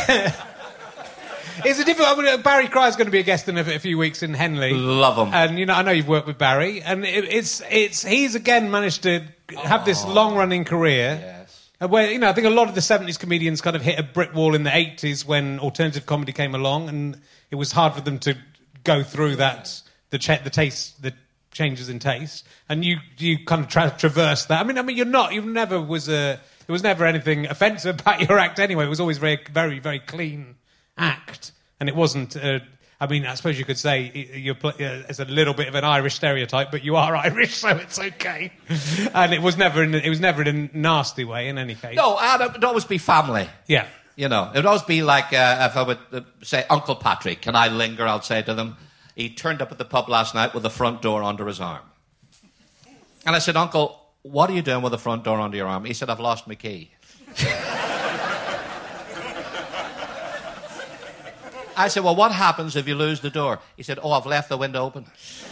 It's a difficult. I mean, Barry Cry's going to be a guest in a, a few weeks in Henley. Love him, and you know I know you've worked with Barry, and it, it's it's he's again managed to have this long running career. Yes. Where you know I think a lot of the seventies comedians kind of hit a brick wall in the eighties when alternative comedy came along, and it was hard for them to go through that the ch- the taste the changes in taste, and you you kind of tra- traverse that. I mean, I mean you're not you never was a there was never anything offensive about your act anyway. It was always very very very clean act, and it wasn't uh, I mean I suppose you could say you're pl- uh, it's a little bit of an Irish stereotype, but you are Irish, so it's okay. And it was never in it was never in a nasty way in any case. No, it would always be family. Yeah, you know, it would always be like uh, if I would uh, say Uncle Patrick, can I linger? I'll say to them, he turned up at the pub last night with the front door under his arm, and I said, Uncle, what are you doing with the front door under your arm? He said, I've lost my key. I said, well, what happens if you lose the door? He said, oh, I've left the window open.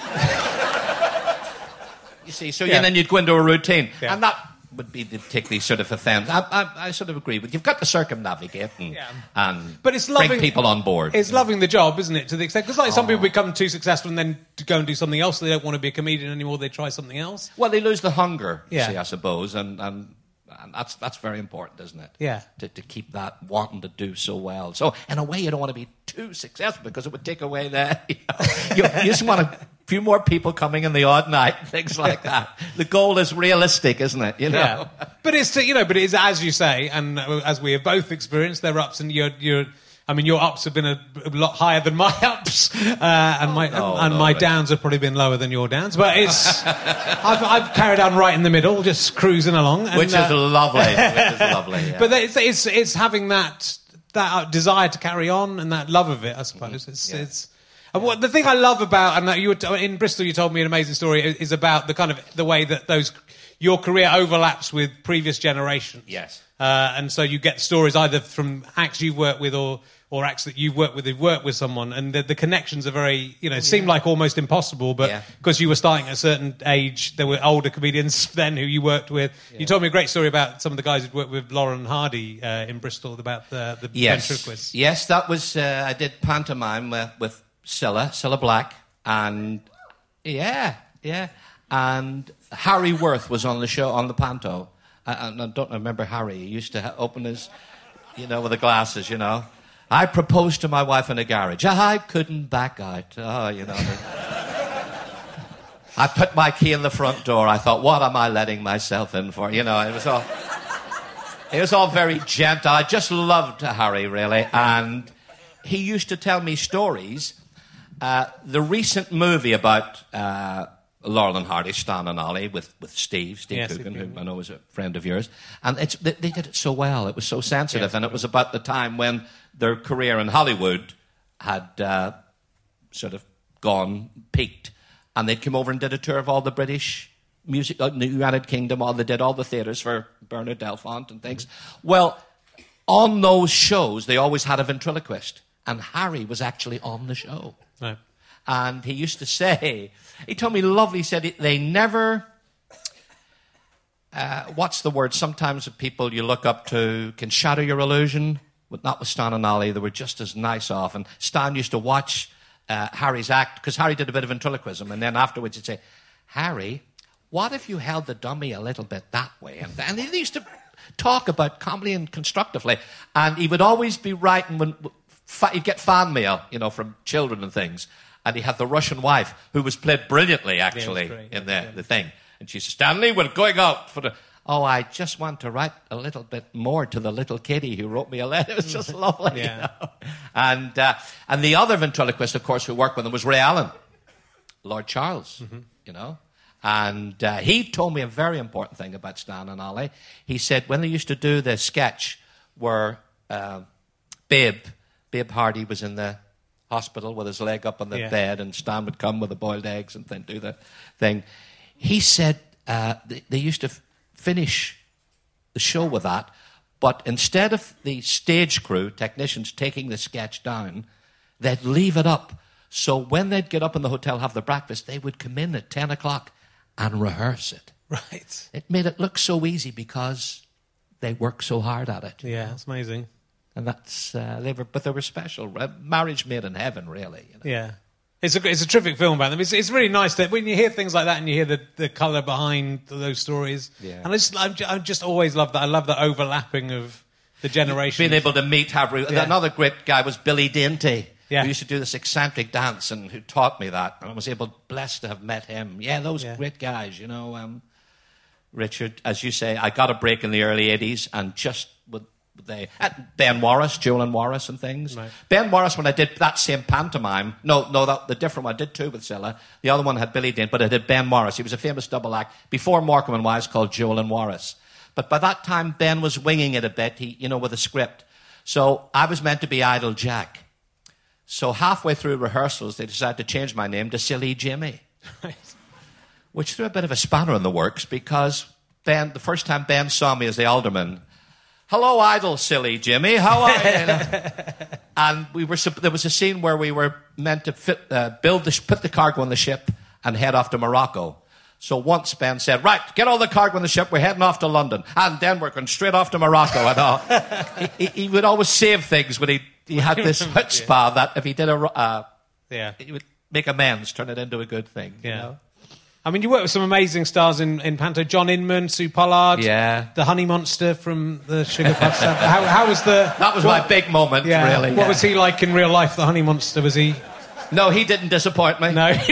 You see, so yeah. And then you'd go into a routine. Yeah. And that would be the particularly sort of offence. I, I, I sort of agree with you. You've got to circumnavigate and, yeah. and but it's loving, bring people on board. It's loving the job, isn't it, to the extent... Because like oh. some people become too successful and then to go and do something else. They don't want to be a comedian anymore. They try something else. Well, they lose the hunger, yeah. see, I suppose, and... and And that's that's very important, isn't it? Yeah. To, to keep that wanting to do so well. So, in a way, you don't want to be too successful because it would take away the... You, know, you, you just want a few more people coming in the odd night, things like that. The goal is realistic, isn't it? You know? Yeah. But it's, you know, but it's as you say, and as we have both experienced, there are ups and you're... you're I mean, your ups have been a, a lot higher than my ups, uh, and my oh, and no, my right. downs have probably been lower than your downs. But it's I've, I've carried on right in the middle, just cruising along, and, which is uh, lovely. Which is lovely. Yeah. But it's, it's it's having that that desire to carry on and that love of it, I suppose. It's yeah. it's. And what, the thing I love about, and you were, in Bristol, you told me an amazing story, is about the kind of the way that those your career overlaps with previous generations. Yes. Uh, and so you get stories either from acts you've worked with or or acts that you've worked with who've worked with someone, and the, the connections are very, you know, yeah. seem like almost impossible, but because yeah. you were starting at a certain age, there were older comedians then who you worked with. Yeah. You told me a great story about some of the guys who'd worked with Lauren Hardy uh, in Bristol about the, the yes. ventriloquist. Yes, that was, uh, I did pantomime with, with Cilla, Cilla Black, and yeah, yeah, and Harry Worth was on the show, on the panto, and I don't remember Harry. He used to open his, you know, with the glasses, you know. I proposed to my wife in a garage. I couldn't back out. Oh, you know. I put my key in the front door. I thought, what am I letting myself in for? You know, it was all... It was all very gentle. I just loved Harry, really. And he used to tell me stories. Uh, the recent movie about... Uh, Laurel and Hardy, Stan and Ollie, with, with Steve, Steve yes, Coogan, who I know is a friend of yours. And it's, they, they did it so well. It was so sensitive. Yes, and it was about the time when their career in Hollywood had uh, sort of gone, peaked. And they'd come over and did a tour of all the British music, uh, the United Kingdom, all they did all the theatres for Bernard Delfont and things. Well, on those shows, they always had a ventriloquist. And Harry was actually on the show. Right. And he used to say, he told me lovely, he said they never, uh, what's the word, sometimes the people you look up to can shatter your illusion, but not with Stan and Ollie, they were just as nice off. And Stan used to watch uh, Harry's act, because Harry did a bit of ventriloquism, and then afterwards he'd say, Harry, what if you held the dummy a little bit that way? And, and he used to talk about comedy and constructively. And he would always be writing when he'd get fan mail, you know, from children and things. And he had the Russian wife, who was played brilliantly, actually, yeah, in the, yeah. the thing. And she said, Stanley, we're going out for the... Oh, I just want to write a little bit more to the little kitty who wrote me a letter. It was just lovely, yeah. you know. And, uh, and the other ventriloquist, of course, who worked with him was Ray Allen, Lord Charles, mm-hmm. you know. And uh, he told me a very important thing about Stan and Ollie. He said when they used to do the sketch where uh, Babe, Babe Hardy was in the hospital with his leg up on the yeah. bed, and Stan would come with the boiled eggs and then do the thing. He said uh, they, they used to f- finish the show with that, but instead of the stage crew, technicians, taking the sketch down, they'd leave it up. So when they'd get up in the hotel, have their breakfast, they would come in at ten o'clock and rehearse it. Right. It made it look so easy because they worked so hard at it. Yeah, it's amazing. And that's, uh, they were, but they were special. Marriage made in heaven, really. You know? Yeah. It's a, it's a terrific film about them. It's, it's really nice that when you hear things like that and you hear the, the colour behind those stories. Yeah. And I just, I just, I just always love that. I love that overlapping of the generations. Being able to meet, have, yeah. another great guy was Billy Dainty. Yeah. Who used to do this eccentric dance and who taught me that. And I was able, blessed to have met him. Yeah, those yeah. great guys, you know. Um, Richard, as you say, I got a break in the early eighties and just with they Ben Morris, Joel and Morris and things. Right. Ben Morris, when I did that same pantomime, no, no, that, the different one, I did two with Cilla. The other one had Billy Dean, but it had Ben Morris. He was a famous double act before Morecambe and Wise called Joel and Morris. But by that time, Ben was winging it a bit, he, you know, with a script. So I was meant to be Idle Jack. So halfway through rehearsals, they decided to change my name to Silly Jimmy. Right. Which threw a bit of a spanner in the works because Ben, the first time Ben saw me as the alderman, hello, idle, silly Jimmy, how are you? And we were, there was a scene where we were meant to fit, uh, build the, put the cargo on the ship and head off to Morocco. So once Ben said, right, get all the cargo on the ship, we're heading off to London. And then we're going straight off to Morocco. And all. he, he would always save things when he, he had this chutzpah yeah. that if he did a, uh, yeah. he would make amends, turn it into a good thing. Yeah. You know? I mean, you worked with some amazing stars in, in Panto. John Inman, Sue Pollard. Yeah. The Honey Monster from the Sugar Puff Stuff. How, how was the... That was what, my big moment, yeah, really. What yeah. was he like in real life, the Honey Monster? Was he... No, he didn't disappoint me. No.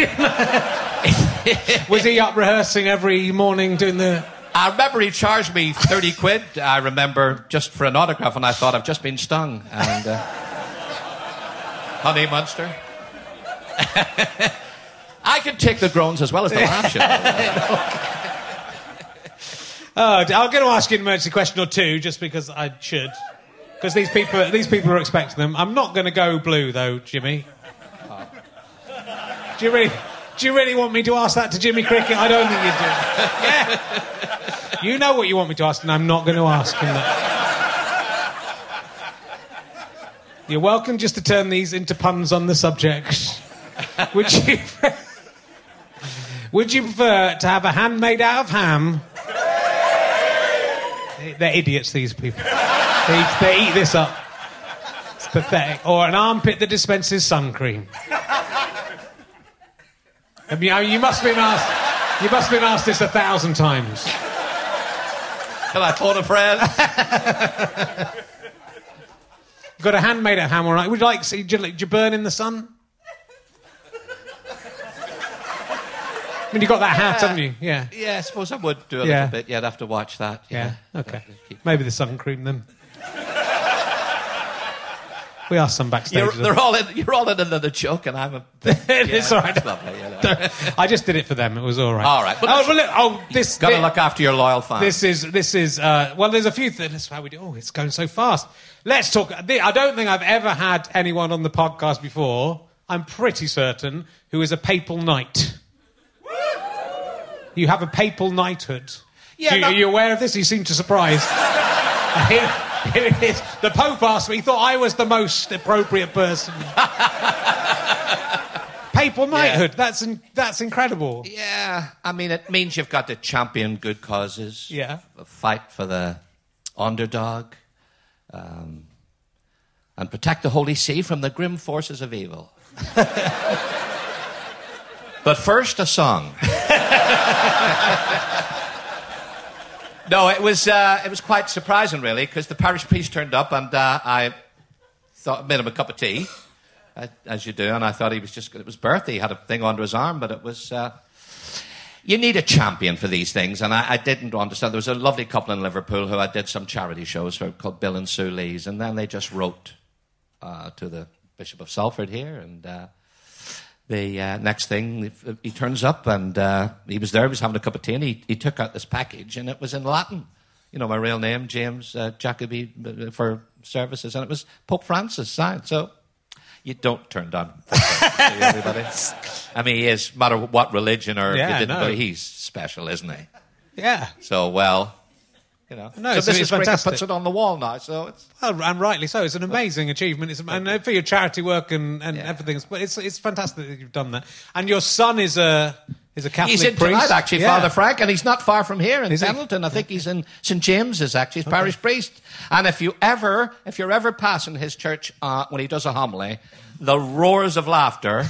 Was he up rehearsing every morning doing the... I remember he charged me thirty quid, I remember, just for an autograph, and I thought, I've just been stung. And... Uh, Honey Monster. I can take the groans as well as the laughs. Oh, I'm going to ask you an emergency question or two, just because I should. Because these people, these people are expecting them. I'm not going to go blue, though, Jimmy. Oh. Do you really, do you really want me to ask that to Jimmy Cricket? I don't think you do. Yeah. You know what you want me to ask, and I'm not going to ask him that. You're welcome just to turn these into puns on the subject. Would you... Would you prefer to have a hand made out of ham? They're idiots, these people. They, they eat this up. It's pathetic. Or an armpit that dispenses sun cream. I mean, you must have been asked. You must have been asked this a thousand times. Can I phone a friend? Got a hand made out of ham, all right? Would you like? Do you, do you burn in the sun? I mean, you got that hat, haven't you? Yeah. Yeah, I suppose I would do a yeah. little bit. Yeah, I'd have to watch that. Yeah, yeah. Okay. Maybe the sun cream then. We are some backstage. You're, they're all in, you're all in another joke, and I'm a... It's yeah, all right. Lovely, you know. I just did it for them. It was all right. All right. But oh, well, look, oh, this... Got to look after your loyal fans. This is... This is uh, well, there's a few things. That's how we do... Oh, it's going so fast. Let's talk... I don't think I've ever had anyone on the podcast before, I'm pretty certain, who is a papal knight. You have a papal knighthood. Yeah, you, that... Are you aware of this? You seem to surprised. here, here it is. The Pope asked me, he thought I was the most appropriate person. Papal knighthood, yeah. that's in, that's incredible. Yeah, I mean, it means you've got to champion good causes. Yeah. Fight for the underdog. Um, and protect the Holy See from the grim forces of evil. But first, a song. No, it was uh, it was quite surprising, really, because the parish priest turned up, and uh, I thought made him a cup of tea, uh, as you do, and I thought he was just it was birthday. He had a thing under his arm, but it was. Uh, you need a champion for these things, and I, I didn't understand. There was a lovely couple in Liverpool who I did some charity shows for called Bill and Sue Lees, and then they just wrote uh, to the Bishop of Salford here, and. Uh, The uh, next thing, he turns up, and uh, he was there, he was having a cup of tea, and he, he took out this package, and it was in Latin. You know, my real name, James uh, Jacobi, for services, and it was Pope Francis signed. So you don't turn down everybody. I mean, he is, no matter what religion or yeah, if you didn't no. know, he's special, isn't he? Yeah. So, well... You know. No, so it's, Missus it's Cricket fantastic. puts it on the wall now, so it's... Well, and rightly so. It's an amazing achievement. It's, and for your charity work and, and Yeah. everything, but it's it's fantastic that you've done that. And your son is a is a Catholic He's in priest. tonight, actually, Yeah. Father Frank, and he's not far from here in Is he? Pendleton. I think he's in Saint James's, actually, he's parish priest. And if you ever, if you're ever passing his church uh, when he does a homily, the roars of laughter...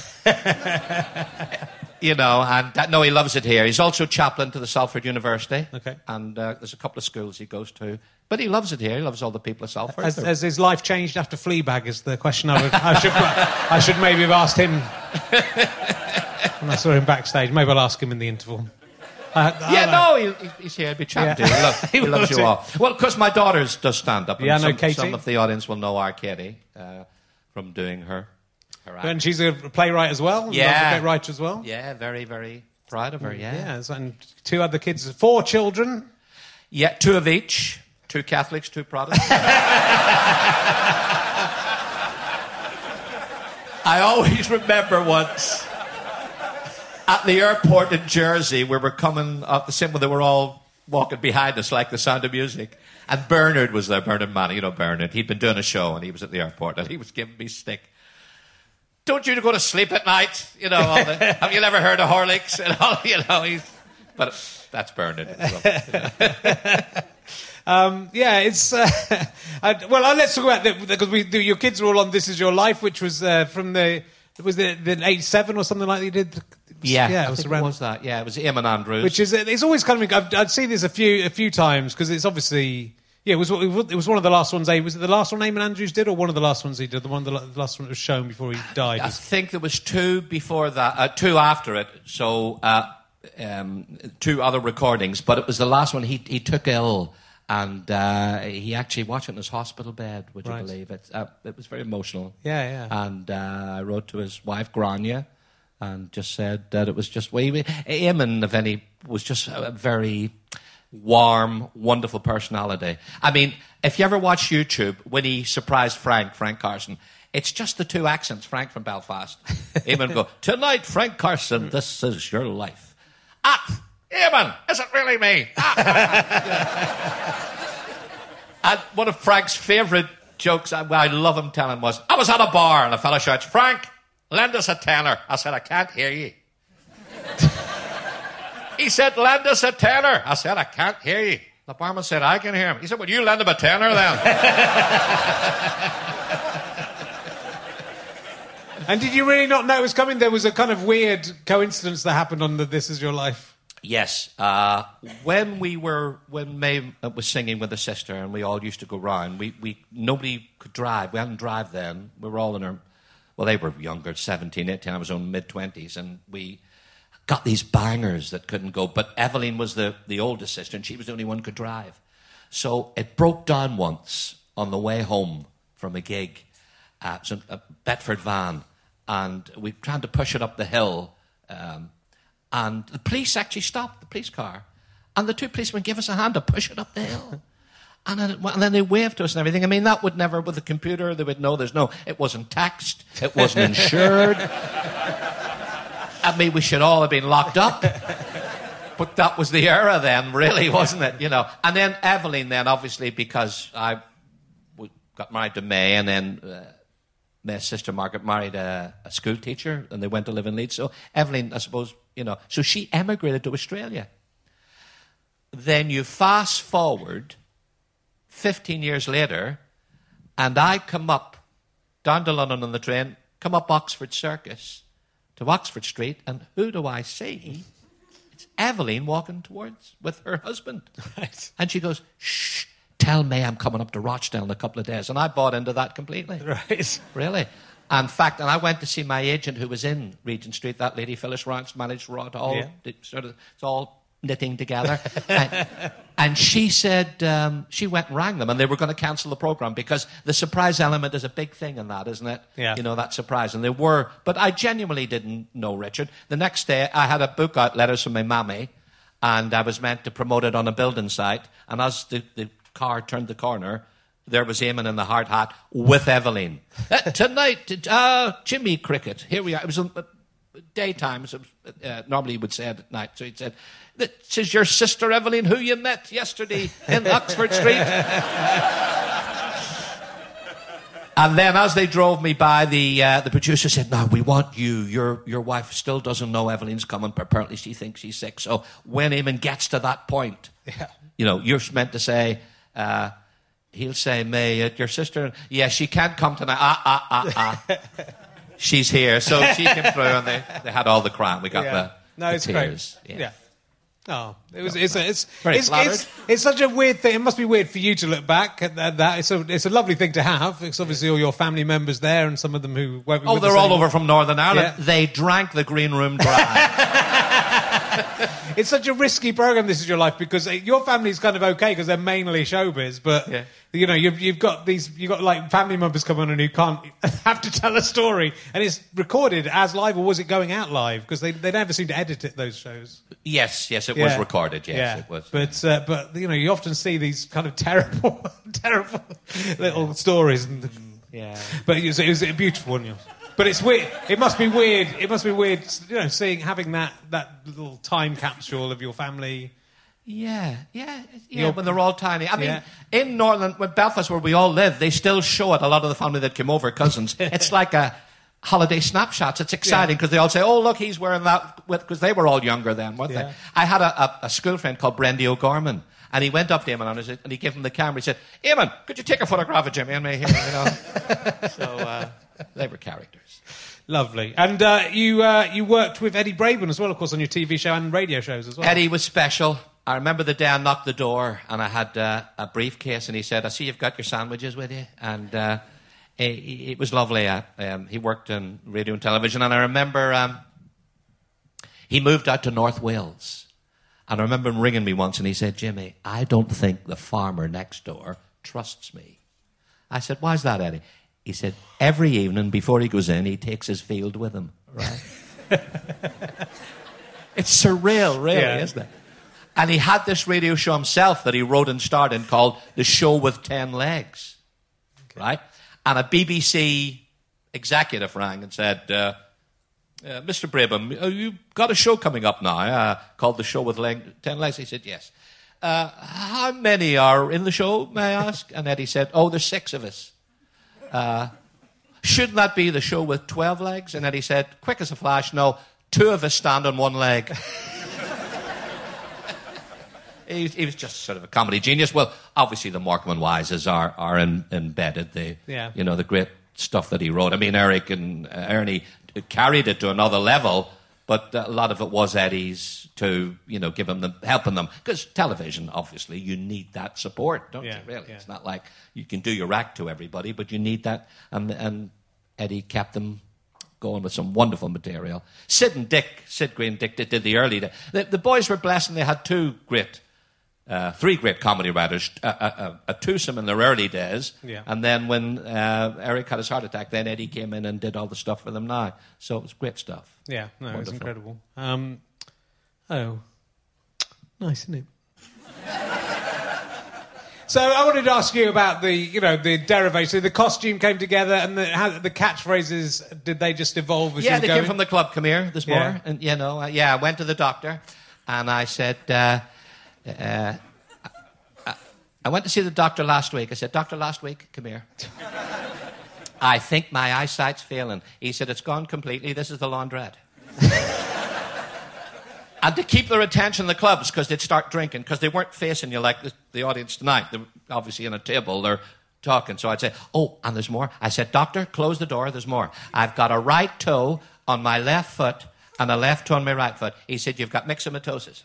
You know, and that, no, he loves it here. He's also chaplain to the Salford University. Okay. And uh, there's a couple of schools he goes to. But he loves it here. He loves all the people of Salford. Has, has his life changed after Fleabag is the question I, would, I, should, I should maybe have asked him when I saw him backstage. Maybe I'll ask him in the interval. Uh, yeah, know. no, he, he's here. He'll be chatting Yeah. to you. He, love, he, He loves will you do. all. Well, because my daughter does stand up. And Yeah, I know some, Katie. some of the audience will know our Katie uh, from doing her, her act. And she's a playwright as well? Yeah. A writer as well? Yeah, very, very proud of her, yeah. Yeah, so- and two other kids, four children. Yeah, two of each. Two Catholics, two Protestants. I always remember once at the airport in Jersey, we were coming up the same, they were all walking behind us like The Sound of Music. And Bernard was there, Bernard Manning, you know Bernard. He'd been doing a show and he was at the airport and he was giving me stick. Don't you go to sleep at night? You know, all the, have you ever heard of Horlicks? And all, you know, he's, but that's Bernard. Um, yeah, it's... Uh, I, well, uh, let's talk about... Because we, the, your kids were all on This Is Your Life, which was uh, from the... Was the, the eighty-seven or something like that you did? Yeah, yeah, I it was think around... it was that. Yeah, it was Eamon Andrews. Which is... It's always kind of... I've, I'd seen this a few a few times, because it's obviously... Yeah, it was it was one of the last ones. Was it the last one Eamon Andrews did, or one of the last ones he did? The one, the last one that was shown before he died. I think there was two before that, uh, two after it. So uh, um, two other recordings, but it was the last one. He he took ill, and uh, he actually watched it in his hospital bed. Would you Right. believe it? Uh, it was very emotional. Yeah, yeah. And uh, I wrote to his wife Grania, and just said that it was just way. Eamon, if any, was just a very warm, wonderful personality. I mean, if you ever watch YouTube, when he surprised Frank, Frank Carson, it's just the two accents, Frank from Belfast. Eamon go, tonight, Frank Carson, this is your life. Ah, Eamon, is it really me? Ah. And one of Frank's favourite jokes, I, I love him telling, was, I was at a bar and a fella shouts, Frank, lend us a tenner. I said, I can't hear you. He said, lend us a tenner. I said, I can't hear you. The barman said, I can hear him. He said, well, you lend him a tenner then. And did you really not know it was coming? There was a kind of weird coincidence that happened on the This Is Your Life. Yes. Uh, when we were, when Mae was singing with her sister and we all used to go round, we, we, nobody could drive. We hadn't drive then. We were all in our, well, they were younger, seventeen, eighteen. I was in mid-twenties, and we got these bangers that couldn't go. But Evelyn was the, the oldest sister, and she was the only one who could drive. So it broke down once on the way home from a gig. Uh, it was a Bedford van, and we tried to push it up the hill. Um, and the police actually stopped the police car, and the two policemen gave us a hand to push it up the hill. And then, and then they waved to us and everything. I mean, that would never, with a computer, they would know there's no, it wasn't taxed, it wasn't insured. I mean, we should all have been locked up. But that was the era then, really, wasn't it? You know. And then Evelyn, then, obviously, because I got married to Mae, and then uh, Mae's sister Margaret married a, a school teacher, and they went to live in Leeds. So Evelyn, I suppose, you know, so she emigrated to Australia. Then you fast forward fifteen years later, and I come up down to London on the train, come up Oxford Circus to Oxford Street, and who do I see? It's Evelyn walking towards with her husband. Right. And she goes, shh, tell May I'm coming up to Rochdale in a couple of days. And I bought into that completely. Right. Really. In fact, and I went to see my agent who was in Regent Street, that lady, Phyllis Rance, managed it all. Yeah. Sort of, it's all knitting together. and, and she said, um, she went and rang them and they were going to cancel the program because the surprise element is a big thing in that, isn't it? Yeah. You know, that surprise. And they were, but I genuinely didn't know Richard. The next day, I had a book out, Letters from My Mammy, and I was meant to promote it on a building site. And as the, the car turned the corner, there was Eamon in the hard hat with Evelyn. Uh, tonight, uh, Jimmy Cricket. Here we are. It was uh, daytime. So, uh, normally he would say it at night. So he said, this is your sister Evelyn who you met yesterday in Oxford Street. And then as they drove me by, the uh, the producer said, no, we want you. Your your wife still doesn't know Evelyn's coming, but apparently she thinks she's sick. So when Eamon gets to that point, yeah. you know, you're meant to say... Uh, He'll say, May, uh, your sister, yeah, she can't come tonight. Ah, ah, ah, ah. She's here. So she came through and they, they had all the crown. We got yeah. the, no, the it's tears. great. Yeah. yeah. Oh, it was. It's it's Very it's, flattered. it's it's such a weird thing. It must be weird for you to look back at that. that. It's a it's a lovely thing to have. It's obviously all your family members there, and some of them who won't be Oh, with they're us all anymore. over from Northern Ireland. Yeah. They drank the green room dry. It's such a risky program. This Is Your Life, because your family's kind of okay because they're mainly showbiz, but Yeah. you know you've you've got these you've got like family members come on and who can't have to tell a story, and it's recorded as live, or was it going out live? Because they they never seem to edit it, those shows. Yes, yes, it Yeah. was recorded. Yes, yeah. it was. But uh, but you know you often see these kind of terrible terrible little yeah. stories, and yeah. But it was, it was a beautiful one. But it's weird. It must be weird. It must be weird, you know, seeing having that, that little time capsule of your family. Yeah, yeah, yeah. You're, when they're all tiny. I mean, yeah. in Northern, when Belfast, where we all live, they still show it. A lot of the family that came over, cousins. It's like a holiday snapshots. It's exciting because yeah. they all say, "Oh, look, he's wearing that," because they were all younger then, weren't yeah. they? I had a, a, a school friend called Brendy O'Gorman. And he went up to Eamon and, and he gave him the camera. He said, Eamon, could you take a photograph of Jimmy and me here? You know? so uh, they were characters. Lovely. And uh, you uh, you worked with Eddie Braben as well, of course, on your T V show and radio shows as well. Eddie was special. I remember the day I knocked the door and I had uh, a briefcase and he said, I see you've got your sandwiches with you. And uh, it, it was lovely. Uh, um, he worked in radio and television. And I remember um, he moved out to North Wales. And I remember him ringing me once and he said, Jimmy, I don't think the farmer next door trusts me. I said, why's that, Eddie? He said, every evening before he goes in, he takes his field with him. Right? It's surreal, really, yeah. isn't it? And he had this radio show himself that he wrote and starred in called The Show with Ten Legs. Okay. Right? And a B B C executive rang and said, uh, Uh, Mister Braben, uh, you've got a show coming up now uh, called The Show with Leg- Ten Legs. He said, yes. Uh, how many are in the show, may I ask? And Eddie said, oh, there's six of us. Uh, shouldn't that be The Show with Twelve Legs? And Eddie said, quick as a flash, no, two of us stand on one leg. he, he was just sort of a comedy genius. Well, obviously the Morecambe and Wises are, are in, embedded. The, yeah. You know, the great stuff that he wrote. I mean, Eric and uh, Ernie carried it to another level, but a lot of it was Eddie's to, you know, give him the, helping them. Because television, obviously, you need that support, don't yeah, you, really? Yeah. It's not like you can do your act to everybody, but you need that. And, and Eddie kept them going with some wonderful material. Sid and Dick, Sid Green Dick, did, did the early... The, the boys were blessed and they had two great... Uh, three great comedy writers, a, a, a twosome in their early days, yeah. and then when uh, Eric had his heart attack, then Eddie came in and did all the stuff for them now. So it was great stuff. Yeah, no, Wonderful. It's incredible. Um, oh, nice, isn't it? So I wanted to ask you about the, you know, the derivation. The costume came together, and the, how, the catchphrases, did they just evolve as yeah, you were they going? came from the club. Come here, there's more. Yeah. And you know, uh, yeah, I went to the doctor, and I said. Uh, Uh, I, I went to see the doctor last week. I said, Doctor, last week, come here. I think my eyesight's failing. He said, it's gone completely. This is the laundrette. And to keep their attention in the clubs, because they'd start drinking, because they weren't facing you like the, the audience tonight. They're obviously in a table. They're talking. So I'd say, oh, and there's more. I said, Doctor, close the door. There's more. I've got a right toe on my left foot, and a left toe on my right foot. He said, you've got myxomatosis.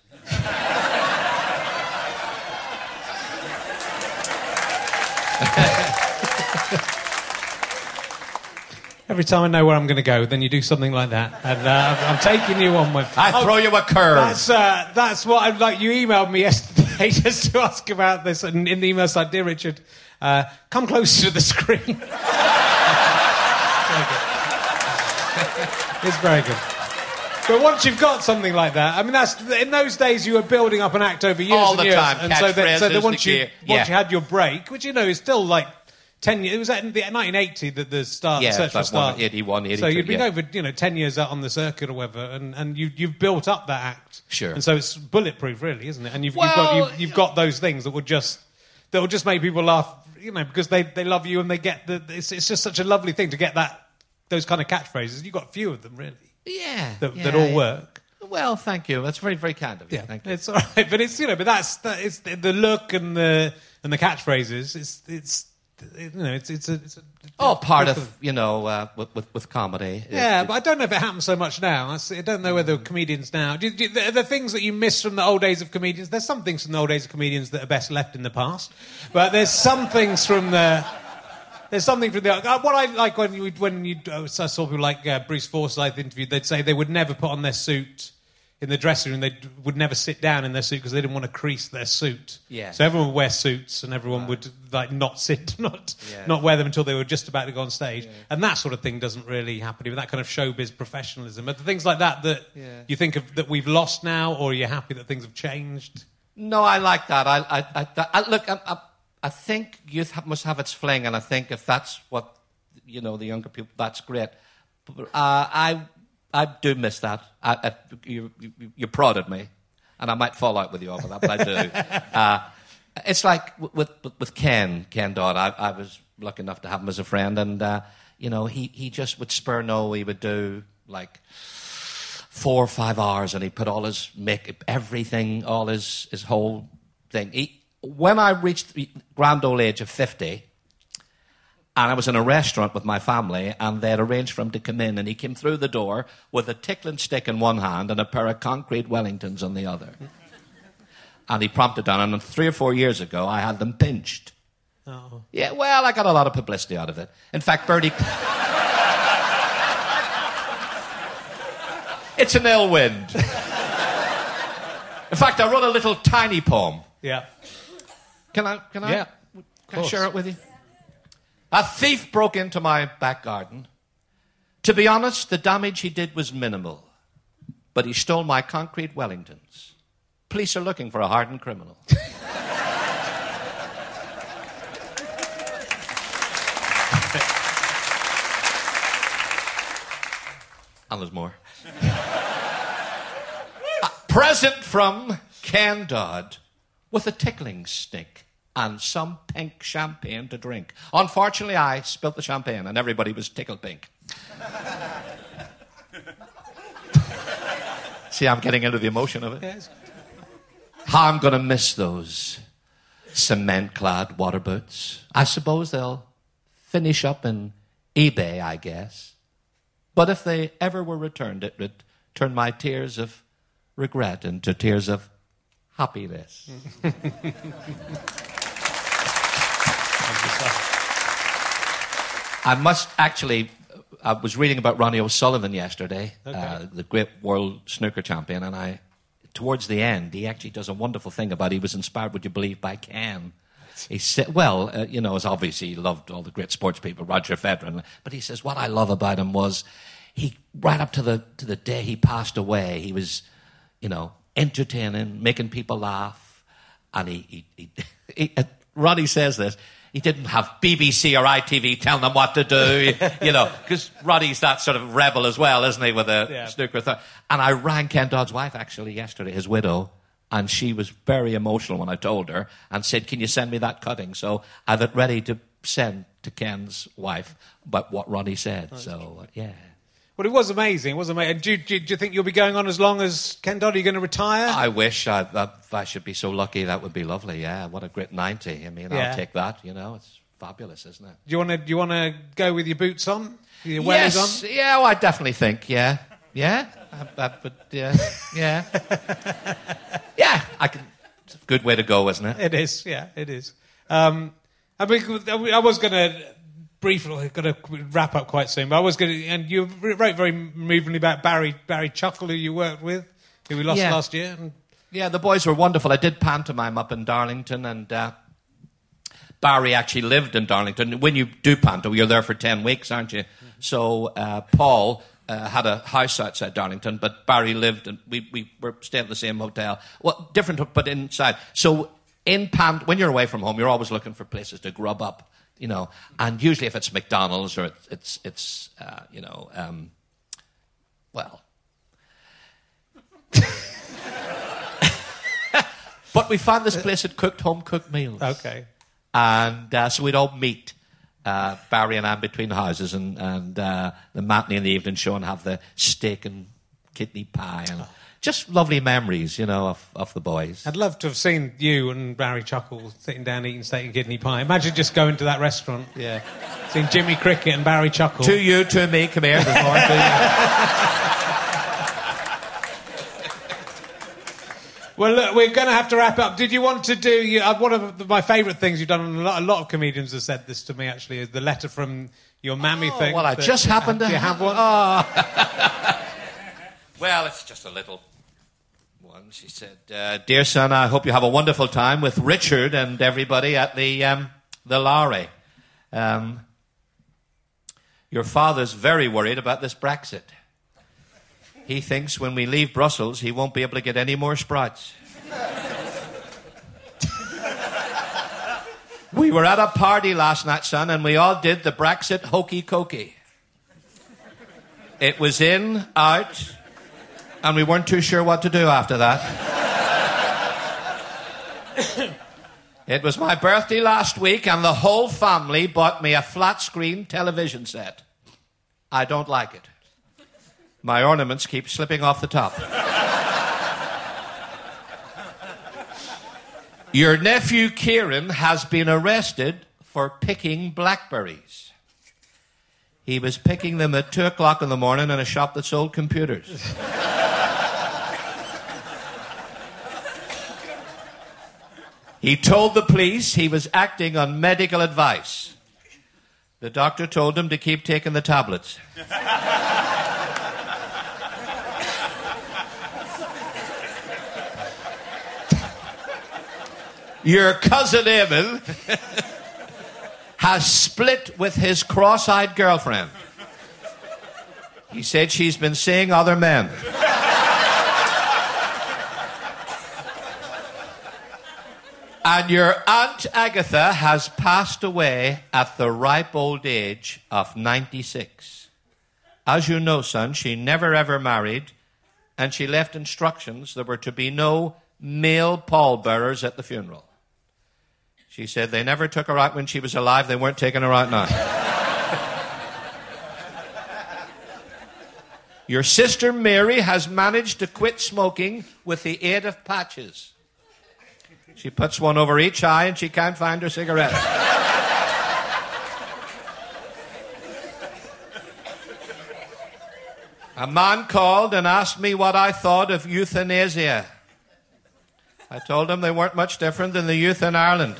Every time I know where I'm going to go, then you do something like that. And uh, I'm taking you on with... I oh, throw you a curve. That's, uh, that's what I'm like. You emailed me yesterday just to ask about this. And in the email said, dear Richard, uh, come closer to the screen. It's very good. It's very good. But once you've got something like that, I mean, that's in those days you were building up an act over years all and the years. time. And so, that, so that once, the you, gear. once yeah. you had your break, which, you know, is still like... Ten years. It was in nineteen eighty that the start, yeah, search for start. eighty-one, eighty-two, So you'd been yeah. over, you know, ten years out on the circuit or whatever, and, and you, you've built up that act. Sure. And so it's bulletproof, really, isn't it? And you've, well, you've got you've, you've got those things that will just that will just make people laugh, you know, because they, they love you and they get the. It's it's just such a lovely thing to get that those kind of catchphrases. You've got a few of them, really. Yeah. That, yeah, that all yeah. work. Well, thank you. That's very, very kind of you. Yeah, thank you. it's all right, but it's you know, but that's that, it's the, the look and the and the catchphrases. It's it's. You know, it's it's a, it's a oh part of you know uh, with, with with comedy. Yeah, it, but I don't know if it happens so much now. I, see, I don't know whether comedians now. Do, do, the, the things that you miss from the old days of comedians. There's some things from the old days of comedians that are best left in the past, but there's some things from the. There's something from the. Uh, what I like when you when you uh, I saw people like uh, Bruce Forsyth interviewed. They'd say they would never put on their suit in the dressing room. They would never sit down in their suit because they didn't want to crease their suit. Yeah. So everyone would wear suits and everyone right. would like not sit, not yeah. not wear them until they were just about to go on stage. Yeah. And that sort of thing doesn't really happen. With that kind of showbiz professionalism, but the things like that that yeah. you think of that we've lost now, or are you happy that things have changed? No, I like that. I, I, I, I look. I, I, I think youth must have its fling, and I think if that's what you know, the younger people, that's great. But, uh, I. I do miss that. I, I, you, you, you prodded me, and I might fall out with you over that, but I do. uh, it's like with, with, with Ken, Ken Dodd. I, I was lucky enough to have him as a friend, and, uh, you know, he, he just would spur no. He would do, like, four or five hours, and he'd put all his makeup, everything, all his, his whole thing. He, when I reached the grand old age of fifty... and I was in a restaurant with my family, and they had arranged for him to come in, and he came through the door with a tickling stick in one hand and a pair of concrete Wellingtons in the other. And he prompted down, and three or four years ago, I had them pinched. Oh. Yeah, well, I got a lot of publicity out of it. In fact, Bertie... It's an ill wind. In fact, I wrote a little tiny poem. Yeah. Can I, can I, yeah, can I share it with you? A thief broke into my back garden. To be honest, the damage he did was minimal. But he stole my concrete Wellingtons. Police are looking for a hardened criminal. And there's more. A present from Ken Dodd with a tickling stick and some pink champagne to drink. Unfortunately, I spilt the champagne and everybody was tickled pink. See, I'm getting into the emotion of it. Yes. How I'm going to miss those cement-clad water boots. I suppose they'll finish up in eBay, I guess. But if they ever were returned, it would turn my tears of regret into tears of happiness. I must actually, I was reading about Ronnie O'Sullivan yesterday, okay. uh, the great world snooker champion, and I, towards the end, he actually does a wonderful thing about he was inspired, would you believe, by Ken. He said, well, uh, you know, as obviously he loved all the great sports people, Roger Federer, but he says, what I love about him was he, right up to the to the day he passed away, he was, you know, entertaining, making people laugh, and he, he, he, he uh, Ronnie says this, he didn't have B B C or I T V telling him what to do, you know, because Roddy's that sort of rebel as well, isn't he, with a yeah. snooker thing. And I rang Ken Dodd's wife, actually, yesterday, his widow, and she was very emotional when I told her and said, can you send me that cutting? So I have it ready to send to Ken's wife about what Roddy said. That's so, uh, yeah. Well, it was amazing. It was amazing. Do, do, do you think you'll be going on as long as Ken Dodd? Are you going to retire? I wish. I, I, if I should be so lucky, that would be lovely, yeah. What a great ninety. I mean, yeah. I'll take that, you know. It's fabulous, isn't it? Do you want to, do you want to go with your boots on? Your yes. wellies on? Yeah, well, I definitely think, yeah. Yeah? Uh, uh, but, uh, yeah. yeah, I can... It's a good way to go, isn't it? It is, yeah, it is. Um, I mean, I was going to briefly, going to wrap up quite soon, but I was going to... And you wrote very movingly about Barry Barry Chuckle, who you worked with, who we lost yeah. last year. And... Yeah, the boys were wonderful. I did pantomime up in Darlington, and uh, Barry actually lived in Darlington. When you do panto, you're there for ten weeks, aren't you? Mm-hmm. So uh, Paul uh, had a house outside Darlington, but Barry lived, and we, we were staying at the same hotel. Well, different, but inside. So in pant, when you're away from home, you're always looking for places to grub up, you know. And usually, if it's McDonald's or it's it's, it's uh, you know, um, well. But we found this place that cooked home-cooked meals. Okay. And uh, so we'd all meet, uh, Barry and I, between houses, and, and uh, the matinee and the evening show, and have the steak and kidney pie. And just lovely memories, you know, of, of the boys. I'd love to have seen you and Barry Chuckle sitting down eating steak and kidney pie. Imagine just going to that restaurant. Yeah. Seeing Jimmy Cricket and Barry Chuckle. To you, to me, come here. There's more to you. Well, look, we're going to have to wrap up. Did you want to do... You, uh, one of the, my favourite things you've done, and a lot, a lot of comedians have said this to me, actually, is the letter from your mammy oh, thing. Well, I that, just happened to do you have one. Oh. Well, it's just a little one. She said, uh, Dear son, I hope you have a wonderful time with Richard and everybody at the, um, the Lowry. Um, your father's very worried about this Brexit. He thinks when we leave Brussels, he won't be able to get any more sprouts. We were at a party last night, son, and we all did the Brexit hokey-cokey. It was in, out, and we weren't too sure what to do after that. It was my birthday last week, and the whole family bought me a flat-screen television set. I don't like it. My ornaments keep slipping off the top. Your nephew Kieran has been arrested for picking blackberries. He was picking them at two o'clock in the morning in a shop that sold computers. He told the police he was acting on medical advice. The doctor told him to keep taking the tablets. Your cousin Eamon has split with his cross-eyed girlfriend. He said she's been seeing other men. And your Aunt Agatha has passed away at the ripe old age of ninety-six. As you know, son, she never ever married, and she left instructions there were to be no male pallbearers at the funeral. She said they never took her out when she was alive. They weren't taking her out now. Your sister Mary has managed to quit smoking with the aid of patches. She puts one over each eye and she can't find her cigarettes. A man called and asked me what I thought of euthanasia. I told him they weren't much different than the youth in Ireland.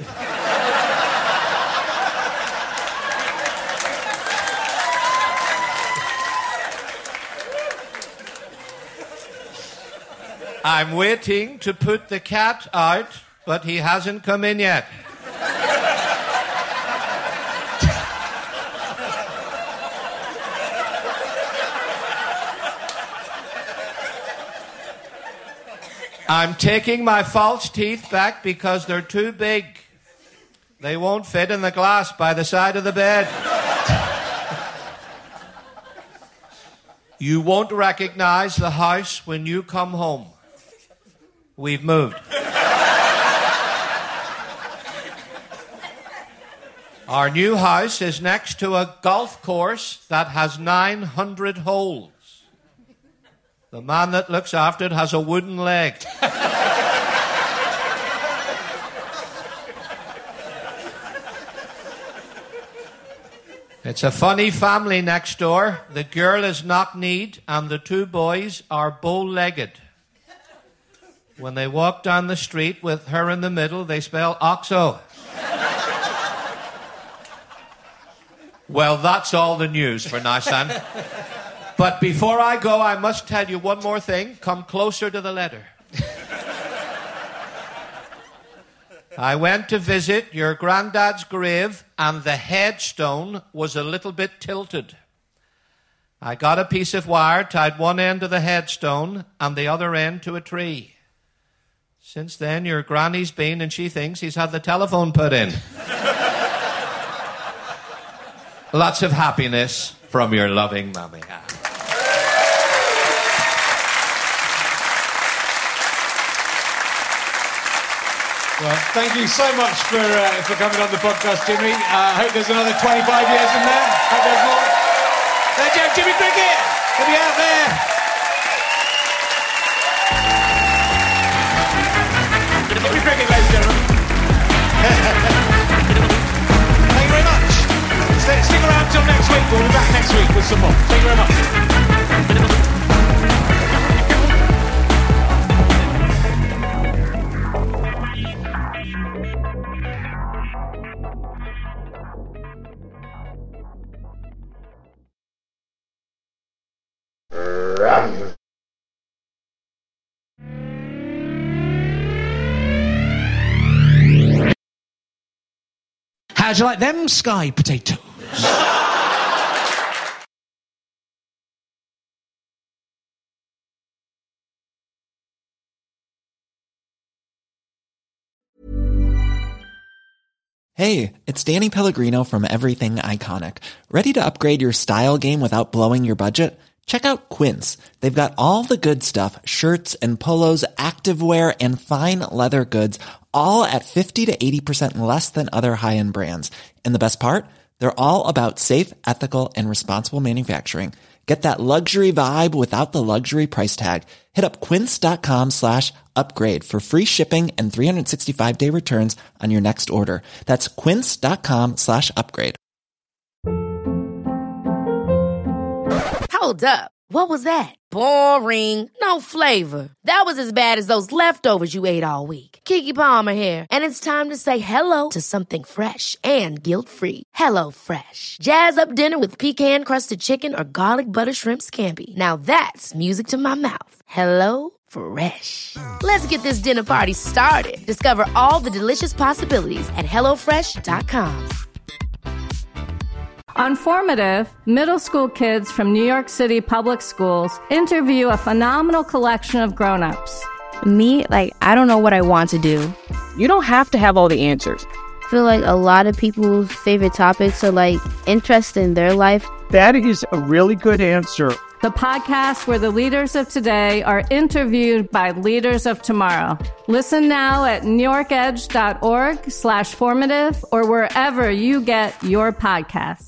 I'm waiting to put the cat out, but he hasn't come in yet. I'm taking my false teeth back because they're too big. They won't fit in the glass by the side of the bed. You won't recognize the house when you come home. We've moved. Our new house is next to a golf course that has nine hundred holes. The man that looks after it has a wooden leg. It's a funny family next door. The girl is knock-kneed and the two boys are bow-legged. When they walk down the street with her in the middle, they spell Oxo. Well, that's all the news for now, son. But before I go, I must tell you one more thing. Come closer to the letter. I went to visit your granddad's grave, and the headstone was a little bit tilted. I got a piece of wire, tied one end to the headstone and the other end to a tree. Since then, your granny's been, and she thinks he's had the telephone put in. Lots of happiness from your loving mummy. Well, thank you so much for uh, for coming on the podcast, Jimmy. I uh, hope there's another twenty-five years in there. Hope there's more. There's Jim, Jimmy Cricket. He'll be out there. Jimmy Cricket, ladies and gentlemen. Thank you very much. Stay, stick around till next week. We'll be back next week with some more. Thank you very much. How'd you like them sky potatoes? Hey, it's Danny Pellegrino from Everything Iconic. Ready to upgrade your style game without blowing your budget? Check out Quince. They've got all the good stuff, shirts and polos, activewear, and fine leather goods, all at fifty to eighty percent less than other high-end brands. And the best part? They're all about safe, ethical, and responsible manufacturing. Get that luxury vibe without the luxury price tag. Hit up quince.com slash upgrade for free shipping and three sixty-five day returns on your next order. That's quince.com slash upgrade. Hold up. What was that? Boring. No flavor. That was as bad as those leftovers you ate all week. Keke Palmer here. And it's time to say hello to something fresh and guilt-free. Hello Fresh. Jazz up dinner with pecan-crusted chicken or garlic butter shrimp scampi. Now that's music to my mouth. Hello Fresh. Let's get this dinner party started. Discover all the delicious possibilities at hello fresh dot com. On Formative, middle school kids from New York City public schools interview a phenomenal collection of grown-ups. Me, like, I don't know what I want to do. You don't have to have all the answers. I feel like a lot of people's favorite topics are, like, interest in their life. That is a really good answer. The podcast where the leaders of today are interviewed by leaders of tomorrow. Listen now at newyorkedge.org slash formative or wherever you get your podcasts.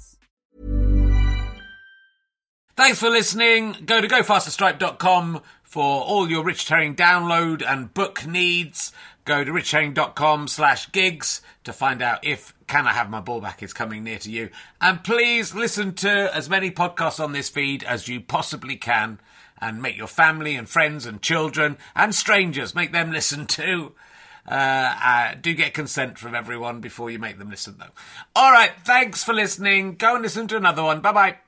Thanks for listening. Go to go faster stripe dot com for all your Rich Herring download and book needs. Go to rich herring dot com slash gigs to find out if Can I Have My Ball Back is coming near to you. And please listen to as many podcasts on this feed as you possibly can and make your family and friends and children and strangers, make them listen too. Uh, uh, do get consent from everyone before you make them listen, though. All right, thanks for listening. Go and listen to another one. Bye-bye.